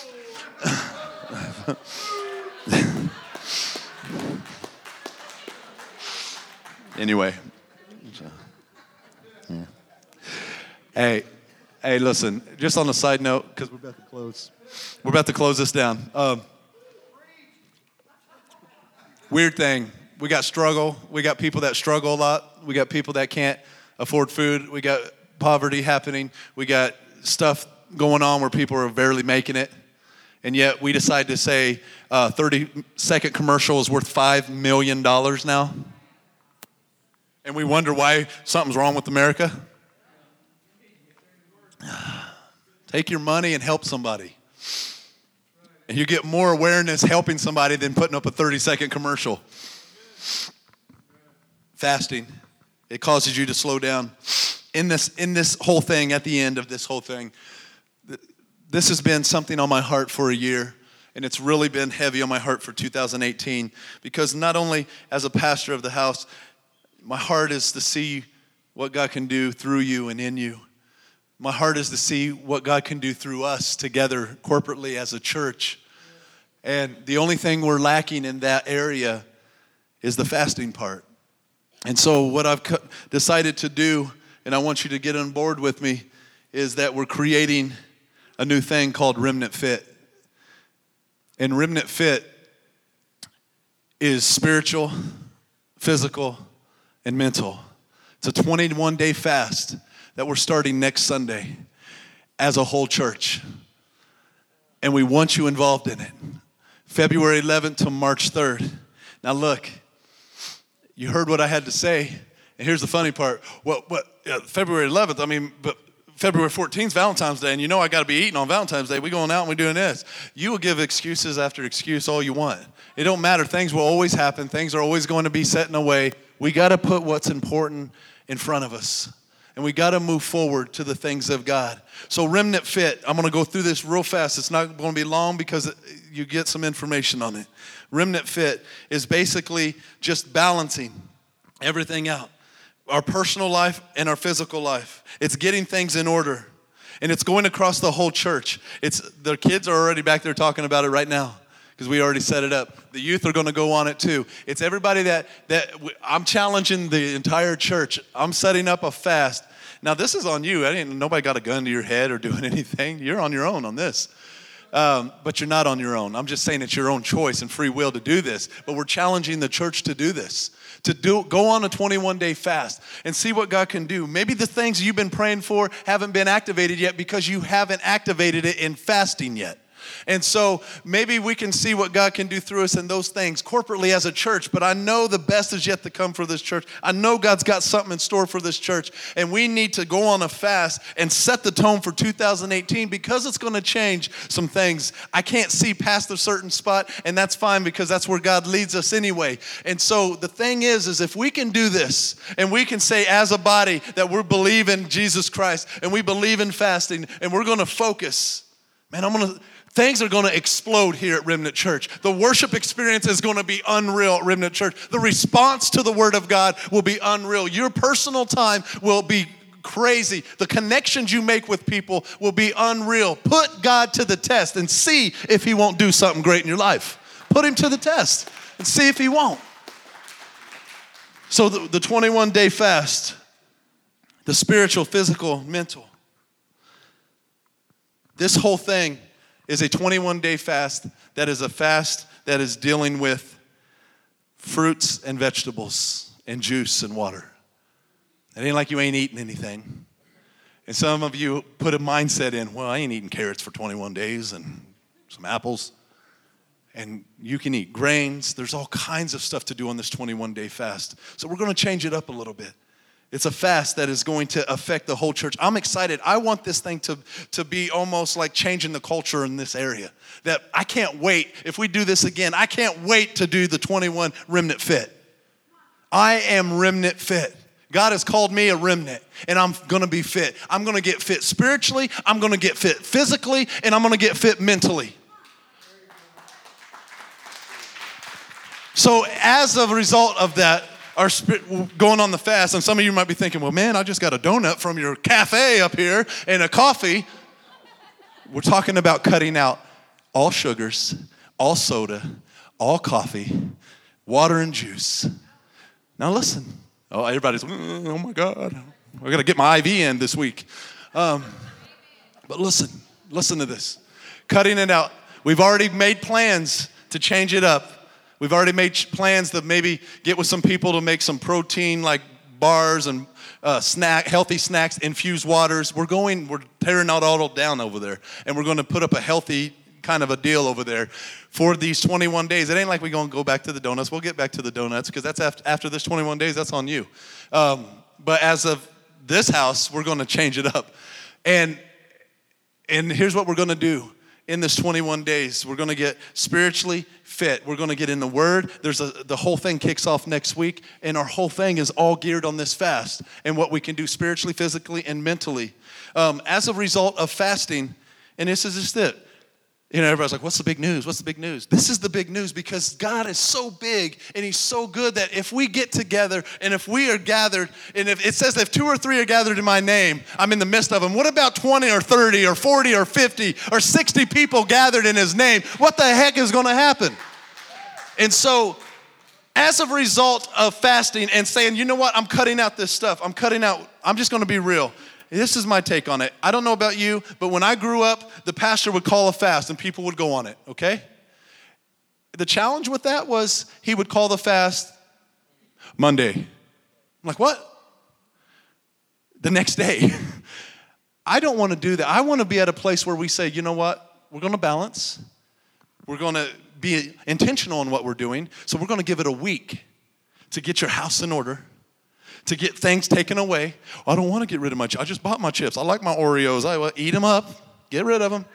[SPEAKER 1] Anyway. Yeah. Hey, listen, just on a side note, because we're about to close this down. Weird thing, we got struggle. We got people that struggle a lot. We got people that can't afford food. We got poverty happening. We got stuff going on where people are barely making it. And yet we decide to say 30-second commercial is worth $5 million now. And we wonder why something's wrong with America. Take your money and help somebody. And you get more awareness helping somebody than putting up a 30-second commercial. Fasting, it causes you to slow down. In this whole thing, at the end of this whole thing, this has been something on my heart for a year. And it's really been heavy on my heart for 2018. Because not only as a pastor of the house, my heart is to see what God can do through you and in you. My heart is to see what God can do through us together corporately as a church. And the only thing we're lacking in that area is the fasting part. And so what I've decided to do, and I want you to get on board with me, is that we're creating a new thing called Remnant Fit. And Remnant Fit is spiritual, physical, and mental. It's a 21-day fast that we're starting next Sunday as a whole church. And we want you involved in it. February 11th to March 3rd. Now look, you heard what I had to say. And here's the funny part. February 11th, but February 14th is Valentine's Day, and you know I got to be eating on Valentine's Day. We're going out and we're doing this. You will give excuses after excuse all you want. It don't matter. Things will always happen. Things are always going to be set in a way. We got to put what's important in front of us. And we got to move forward to the things of God. So Remnant Fit, I'm going to go through this real fast. It's not going to be long because you get some information on it. Remnant Fit is basically just balancing everything out. Our personal life and our physical life. It's getting things in order. And it's going across the whole church. The kids are already back there talking about it right now. because we already set it up. The youth are going to go on it too. It's everybody that I'm challenging the entire church. I'm setting up a fast. Now, this is on you. Nobody got a gun to your head or doing anything. You're on your own on this. But you're not on your own. I'm just saying it's your own choice and free will to do this. But we're challenging the church to do this. Go on a 21-day fast and see what God can do. Maybe the things you've been praying for haven't been activated yet because you haven't activated it in fasting yet. And so maybe we can see what God can do through us in those things corporately as a church. But I know the best is yet to come for this church. I know God's got something in store for this church. And we need to go on a fast and set the tone for 2018 because it's going to change some things. I can't see past a certain spot, and that's fine because that's where God leads us anyway. And so the thing is if we can do this and we can say as a body that we believe in Jesus Christ and we believe in fasting and we're going to focus, man, things are going to explode here at Remnant Church. The worship experience is going to be unreal at Remnant Church. The response to the Word of God will be unreal. Your personal time will be crazy. The connections you make with people will be unreal. Put God to the test and see if He won't do something great in your life. Put Him to the test and see if He won't. So the 21-day fast, the spiritual, physical, mental. This whole thing is a 21-day fast that is a fast that is dealing with fruits and vegetables and juice and water. It ain't like you ain't eating anything. And some of you put a mindset in, well, I ain't eating carrots for 21 days and some apples. And you can eat grains. There's all kinds of stuff to do on this 21-day fast. So we're going to change it up a little bit. It's a fast that is going to affect the whole church. I'm excited. I want this thing to be almost like changing the culture in this area. That I can't wait. If we do this again, I can't wait to do the 21 Remnant Fit. I am Remnant Fit. God has called me a remnant, and I'm going to be fit. I'm going to get fit spiritually, I'm going to get fit physically, and I'm going to get fit mentally. So as a result of that, our going on the fast, and some of you might be thinking, well, man, I just got a donut from your cafe up here and a coffee. We're talking about cutting out all sugars, all soda, all coffee, water and juice. Now listen. Oh, everybody's, oh my God. I got to get my IV in this week. But listen to this. Cutting it out. We've already made plans to change it up. We've already made plans to maybe get with some people to make some protein like bars and healthy snacks, infused waters. We're tearing out all down over there. And we're going to put up a healthy kind of a deal over there for these 21 days. It ain't like we're going to go back to the donuts. We'll get back to the donuts because that's after this 21 days, that's on you. But as of this house, we're going to change it up. And here's what we're going to do. In this 21 days, we're going to get spiritually fit. We're going to get in the Word. The whole thing kicks off next week, and our whole thing is all geared on this fast and what we can do spiritually, physically, and mentally. As a result of fasting, and this is just it. You know, everybody's like, what's the big news? What's the big news? This is the big news because God is so big and He's so good that if we get together and if we are gathered, and if it says if 2 or 3 are gathered in my name, I'm in the midst of them. What about 20 or 30 or 40 or 50 or 60 people gathered in His name? What the heck is going to happen? And so, as a result of fasting and saying, you know what, I'm cutting out this stuff. I'm just going to be real. This is my take on it. I don't know about you, but when I grew up, the pastor would call a fast and people would go on it, okay? The challenge with that was he would call the fast Monday. I'm like, what? The next day. I don't want to do that. I want to be at a place where we say, you know what? We're going to balance. We're going to be intentional in what we're doing. So we're going to give it a week to get your house in order, to get things taken away. I don't want to get rid of my chips. I just bought my chips. I like my Oreos. I will eat them up. Get rid of them.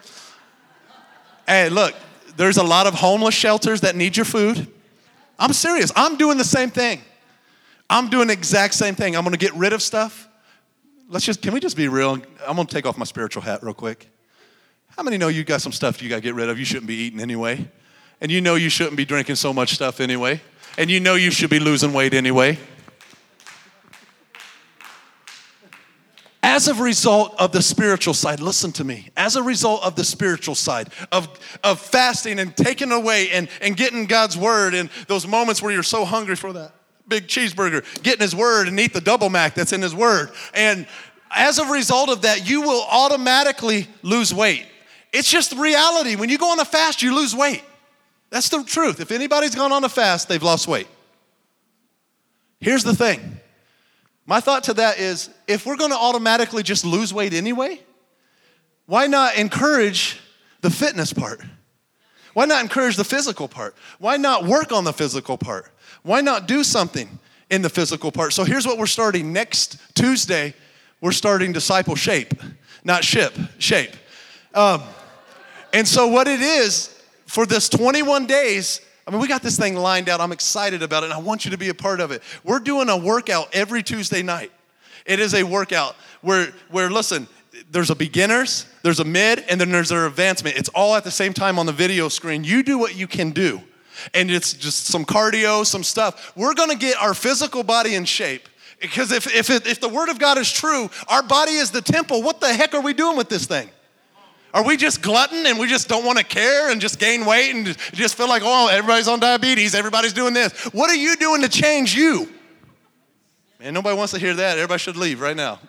[SPEAKER 1] Hey, look, there's a lot of homeless shelters that need your food. I'm serious. I'm doing the same thing. I'm doing the exact same thing. I'm going to get rid of stuff. Can we just be real? I'm going to take off my spiritual hat real quick. How many know you got some stuff you got to get rid of you shouldn't be eating anyway? And you know you shouldn't be drinking so much stuff anyway? And you know you should be losing weight anyway? As a result of the spiritual side, listen to me, as a result of the spiritual side of fasting and taking away and getting God's word and those moments where you're so hungry for that big cheeseburger, getting his word and eat the double Mac that's in his word. And as a result of that, you will automatically lose weight. It's just reality. When you go on a fast, you lose weight. That's the truth. If anybody's gone on a fast, they've lost weight. Here's the thing. My thought to that is, if we're going to automatically just lose weight anyway, why not encourage the fitness part? Why not encourage the physical part? Why not work on the physical part? Why not do something in the physical part? So here's what we're starting next Tuesday. We're starting Disciple Shape, not ship, shape. And so what it is, for this 21 days, I mean, we got this thing lined out. I'm excited about it, and I want you to be a part of it. We're doing a workout every Tuesday night. It is a workout where listen, there's a beginners, there's a mid, and then there's an advancement. It's all at the same time on the video screen. You do what you can do. And it's just some cardio, some stuff. We're going to get our physical body in shape. Because if the Word of God is true, our body is the temple. What the heck are we doing with this thing? Are we just glutton and we just don't want to care and just gain weight and just feel like, oh, everybody's on diabetes, everybody's doing this? What are you doing to change you? Man, nobody wants to hear that. Everybody should leave right now.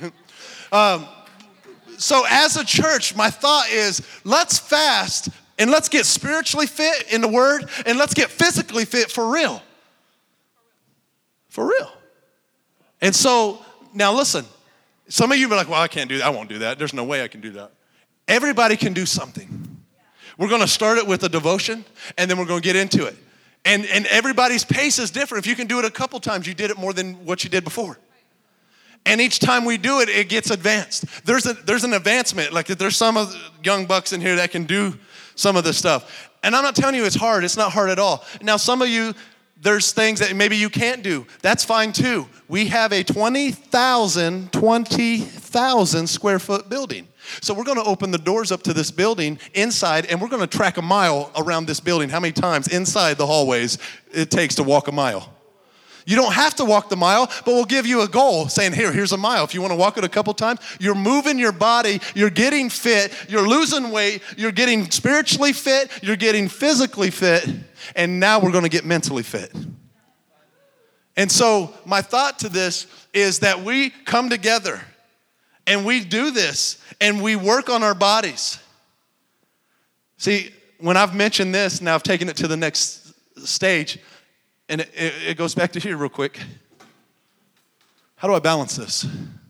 [SPEAKER 1] So as a church, my thought is, let's fast and let's get spiritually fit in the Word and let's get physically fit for real. For real. And so, now listen, some of you are like, well, I can't do that. I won't do that. There's no way I can do that. Everybody can do something. We're going to start it with a devotion, and then we're going to get into it. And everybody's pace is different. If you can do it a couple times, you did it more than what you did before. And each time we do it, it gets advanced. There's an advancement. Like there's some of the young bucks in here that can do some of this stuff. And I'm not telling you it's hard. It's not hard at all. Now, some of you, there's things that maybe you can't do. That's fine too. We have a 20,000 square foot building. So we're going to open the doors up to this building inside, and we're going to track a mile around this building. How many times inside the hallways it takes to walk a mile? You don't have to walk the mile, but we'll give you a goal saying, here's a mile. If you want to walk it a couple times, you're moving your body, you're getting fit, you're losing weight, you're getting spiritually fit, you're getting physically fit, and now we're going to get mentally fit. And so my thought to this is that we come together and we do this and we work on our bodies. See, when I've mentioned this, now I've taken it to the next stage, and it goes back to here real quick. How do I balance this?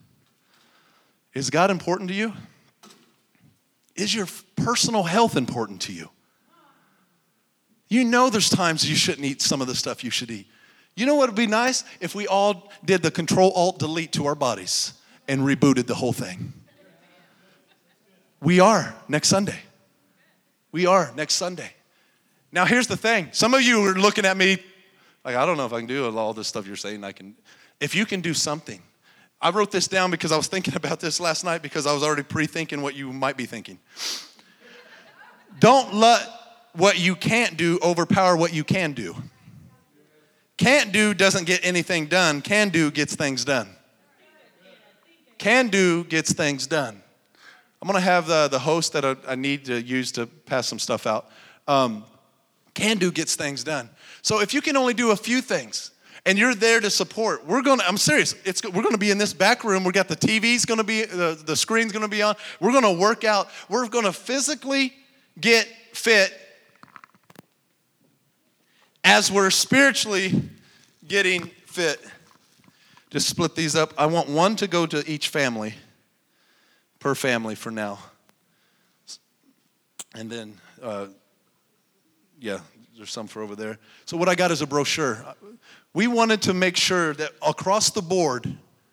[SPEAKER 1] Is God important to you? Is your personal health important to you? You know there's times you shouldn't eat some of the stuff you should eat. You know what would be nice? If we all did the Control-Alt-Delete to our bodies and rebooted the whole thing. We are next Sunday. We are next Sunday. Now here's the thing. Some of you are looking at me like, I don't know if I can do all this stuff you're saying I can. If you can do something. I wrote this down because I was thinking about this last night because I was already pre-thinking what you might be thinking. Don't let what you can't do overpower what you can do. Can't do doesn't get anything done. Can do gets things done. Can do gets things done. I'm going to have the host that I need to use to pass some stuff out. Can do gets things done. So if you can only do a few things and you're there to support, I'm serious. We're going to be in this back room. We got the TV's going to be, the screen's going to be on. We're going to work out. We're going to physically get fit as we're spiritually getting fit. Just split these up. I want one to go to each family, per family for now. And then, there's some for over there. So what I got is a brochure. We wanted to make sure that across the board,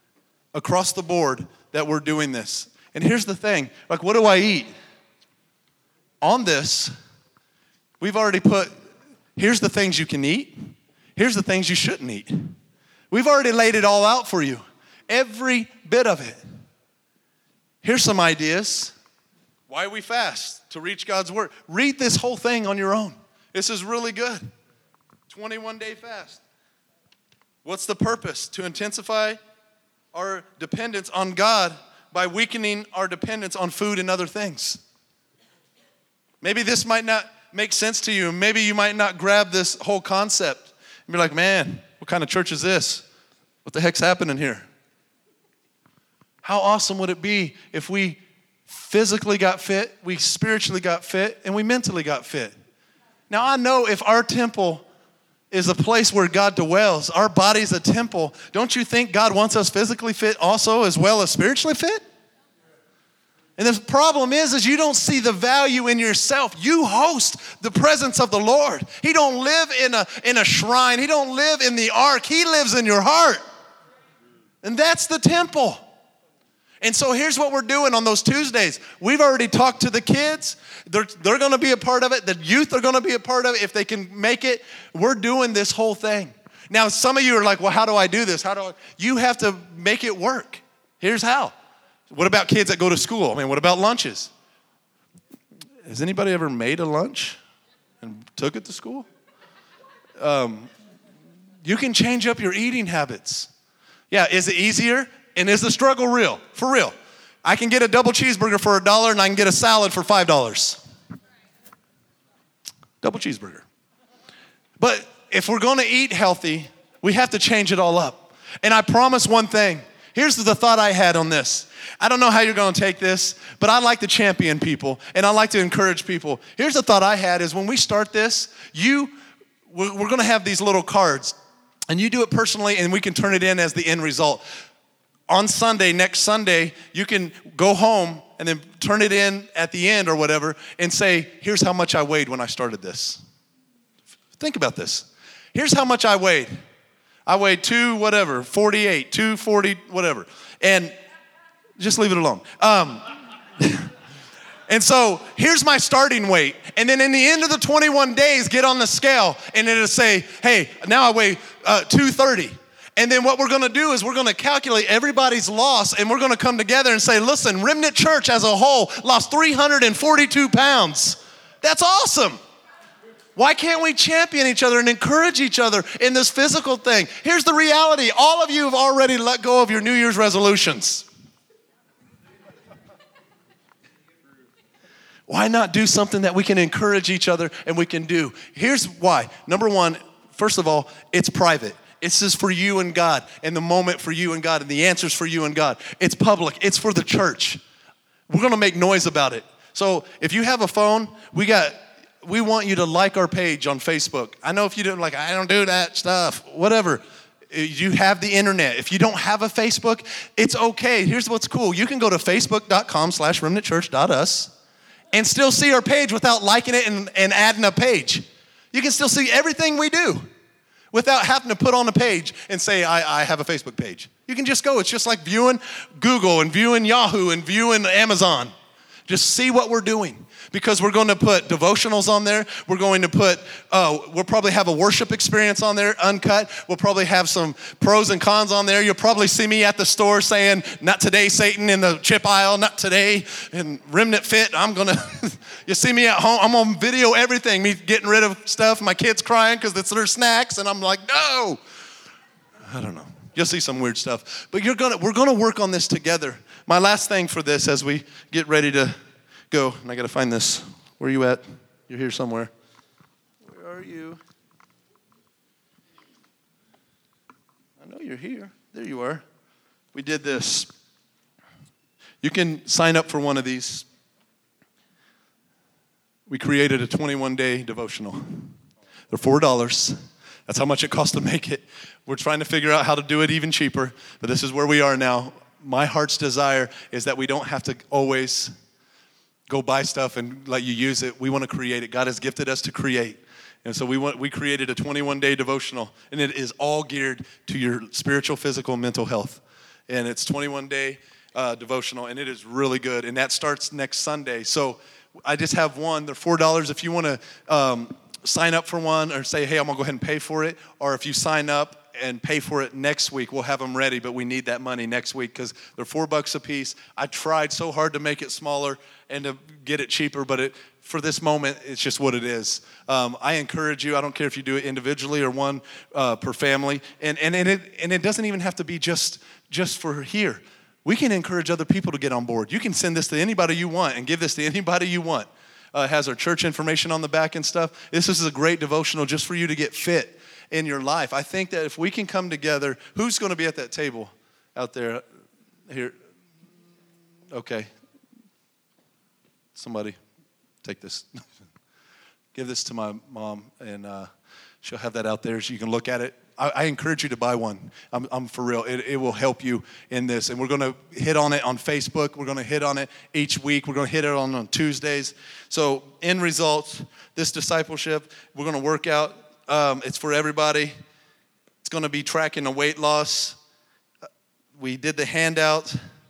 [SPEAKER 1] that we're doing this. And here's the thing, like, what do I eat? On this, we've already put, here's the things you can eat. Here's the things you shouldn't eat. We've already laid it all out for you. Every bit of it. Here's some ideas. Why we fast? To reach God's word. Read this whole thing on your own. This is really good. 21-day fast. What's the purpose? To intensify our dependence on God by weakening our dependence on food and other things. Maybe this might not make sense to you. Maybe you might not grab this whole concept. And be like, man, what kind of church is this? What the heck's happening here? How awesome would it be if we physically got fit, we spiritually got fit, and we mentally got fit? Now, I know if our temple is a place where God dwells, our body's a temple, don't you think God wants us physically fit also as well as spiritually fit? And the problem is you don't see the value in yourself. You host the presence of the Lord. He don't live in a shrine. He don't live in the ark. He lives in your heart. And that's the temple. And so here's what we're doing on those Tuesdays. We've already talked to the kids. They're going to be a part of it. The youth are going to be a part of it if they can make it. We're doing this whole thing. Now, some of you are like, well, how do I do this? You have to make it work. Here's how. What about kids that go to school? I mean, what about lunches? Has anybody ever made a lunch and took it to school? You can change up your eating habits. Yeah, is it easier? And is the struggle real? For real. I can get a double cheeseburger for $1 and I can get a salad for $5. Double cheeseburger. But if we're going to eat healthy, we have to change it all up. And I promise one thing. Here's the thought I had on this. I don't know how you're going to take this, but I like to champion people and I like to encourage people. Here's the thought I had is when we start this, we're going to have these little cards and you do it personally and we can turn it in as the end result. On Sunday, next Sunday, you can go home and then turn it in at the end or whatever and say, here's how much I weighed when I started this. Think about this. Here's how much I weighed. I weighed 248, 240, whatever. And just leave it alone. And so here's my starting weight. And then in the end of the 21 days, get on the scale and it'll say, hey, now I weigh 230. And then what we're going to do is we're going to calculate everybody's loss and we're going to come together and say, listen, Remnant Church as a whole lost 342 pounds. That's awesome. Why can't we champion each other and encourage each other in this physical thing? Here's the reality. All of you have already let go of your New Year's resolutions. Why not do something that we can encourage each other and we can do? Here's why. Number one, first of all, it's private. It's just for you and God, and the moment for you and God, and the answers for you and God. It's public. It's for the church. We're going to make noise about it. So if you have a phone, we want you to like our page on Facebook. I know if you don't I don't do that stuff, whatever. You have the internet. If you don't have a Facebook, it's okay. Here's what's cool. You can go to facebook.com/remnantchurch.us and still see our page without liking it and adding a page. You can still see everything we do without having to put on a page and say, I have a Facebook page. You can just go. It's just like viewing Google and viewing Yahoo and viewing Amazon. Just see what we're doing. Because we're going to put devotionals on there. We're going to put, we'll probably have a worship experience on there, uncut. We'll probably have some pros and cons on there. You'll probably see me at the store saying, not today, Satan, in the chip aisle, not today, and Remnant Fit. You see me at home, I'm on video everything, me getting rid of stuff, my kids crying because it's their snacks, and I'm like, no. I don't know. You'll see some weird stuff. But we're going to work on this together. My last thing for this as we get ready to go, and I got to find this. Where are you at? You're here somewhere. Where are you? I know you're here. There you are. We did this. You can sign up for one of these. We created a 21-day devotional. They're $4. That's how much it costs to make it. We're trying to figure out how to do it even cheaper, but this is where we are now. My heart's desire is that we don't have to always go buy stuff and let you use it. We want to create it. God has gifted us to create. And so we created a 21-day devotional, and it is all geared to your spiritual, physical, mental health. And it's 21-day devotional, and it is really good. And that starts next Sunday. So I just have one. They're $4 if you want to sign up for one or say, hey, I'm going to go ahead and pay for it. Or if you sign up and pay for it next week, we'll have them ready, but we need that money next week because they're $4 a piece. I tried so hard to make it smaller and to get it cheaper, but for this moment, it's just what it is. I encourage you. I don't care if you do it individually or one per family, and it doesn't even have to be just just for here. We can encourage other people to get on board. You can send this to anybody you want and give this to anybody you want. It has our church information on the back and stuff. This is a great devotional just for you to get fit in your life. I think that if we can come together, who's going to be at that table out there? Here. Okay. Somebody take this. Give this to my mom, and she'll have that out there so you can look at it. I encourage you to buy one. I'm for real. It will help you in this. And we're going to hit on it on Facebook. We're going to hit on it each week. We're going to hit it on Tuesdays. So end results, this discipleship, we're going to work out. It's for everybody. It's going to be tracking the weight loss. We did the handout.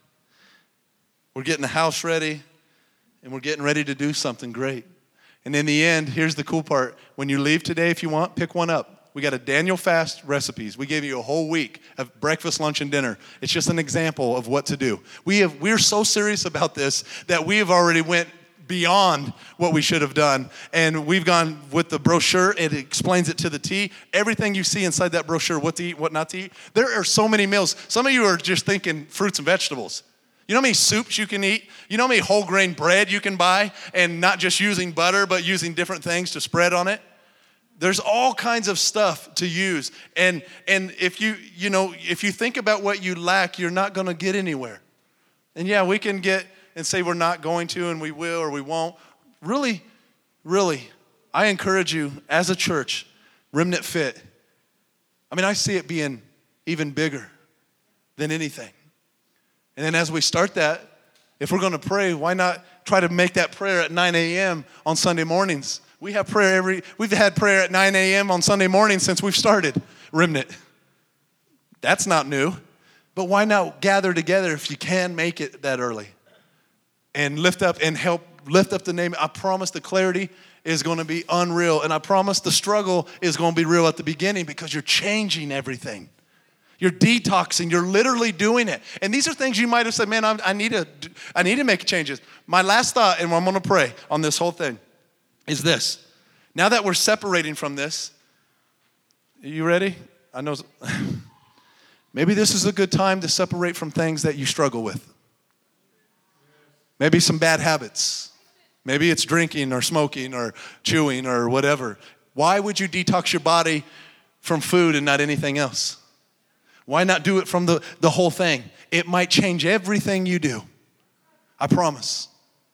[SPEAKER 1] We're getting the house ready. And we're getting ready to do something great. And in the end, here's the cool part. When you leave today, if you want, pick one up. We got a Daniel Fast recipes. We gave you a whole week of breakfast, lunch, and dinner. It's just an example of what to do. We're so serious about this that we have already went beyond what we should have done. And we've gone with the brochure. It explains it to the T. Everything you see inside that brochure, what to eat, what not to eat. There are so many meals. Some of you are just thinking fruits and vegetables. You know how many soups you can eat? You know how many whole grain bread you can buy and not just using butter, but using different things to spread on it? There's all kinds of stuff to use. And if if you think about what you lack, you're not going to get anywhere. And yeah, we can get and say we're not going to and we will or we won't. Really, I encourage you as a church, Remnant Fit. I mean, I see it being even bigger than anything. And then as we start that, if we're going to pray, why not try to make that prayer at 9 a.m. on Sunday mornings? We've had prayer at 9 a.m. on Sunday morning since we've started Remnant. That's not new. But why not gather together if you can make it that early and lift up and help lift up the name? I promise the clarity is going to be unreal. And I promise the struggle is going to be real at the beginning because you're changing everything. You're detoxing. You're literally doing it. And these are things you might have said, man, I need to make changes. My last thought, and I'm going to pray on this whole thing, is this. Now that we're separating from this, are you ready? I know maybe this is a good time to separate from things that you struggle with. Maybe some bad habits. Maybe it's drinking or smoking or chewing or whatever. Why would you detox your body from food and not anything else? Why not do it from the whole thing? It might change everything you do. I promise.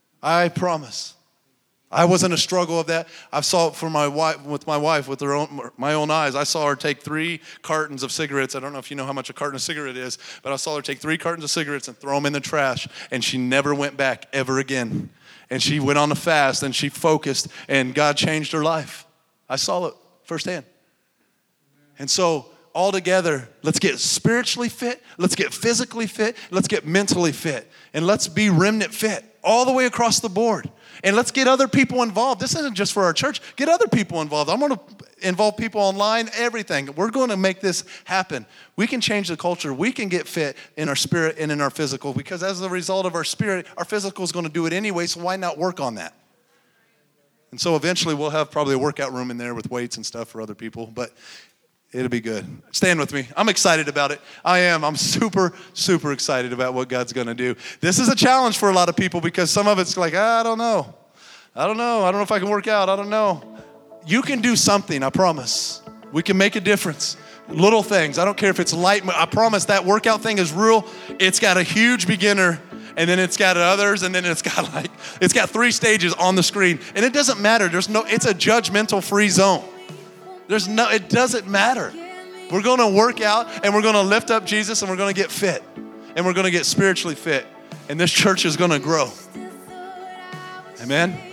[SPEAKER 1] I wasn't a struggle of that. I saw it for my wife with my own eyes. I saw her take 3 cartons of cigarettes. I don't know if you know how much a carton of cigarette is, but I saw her take 3 cartons of cigarettes and throw them in the trash, and she never went back ever again. And she went on a fast, and she focused, and God changed her life. I saw it firsthand. And so all together, let's get spiritually fit, let's get physically fit, let's get mentally fit, and let's be Remnant Fit all the way across the board. And let's get other people involved. This isn't just for our church. Get other people involved. I'm going to involve people online, everything. We're going to make this happen. We can change the culture. We can get fit in our spirit and in our physical because as a result of our spirit, our physical is going to do it anyway, so why not work on that? And so eventually we'll have probably a workout room in there with weights and stuff for other people, but it'll be good. Stand with me. I'm excited about it. I am. I'm super, super excited about what God's going to do. This is a challenge for a lot of people because some of it's like, I don't know. I don't know if I can work out. I don't know. You can do something, I promise. We can make a difference. Little things. I don't care if it's light. I promise that workout thing is real. It's got a huge beginner, and then it's got others, and then it's got 3 stages on the screen. And it doesn't matter. It's a judgmental free zone. It doesn't matter. We're going to work out and we're going to lift up Jesus and we're going to get fit and we're going to get spiritually fit and this church is going to grow. Amen.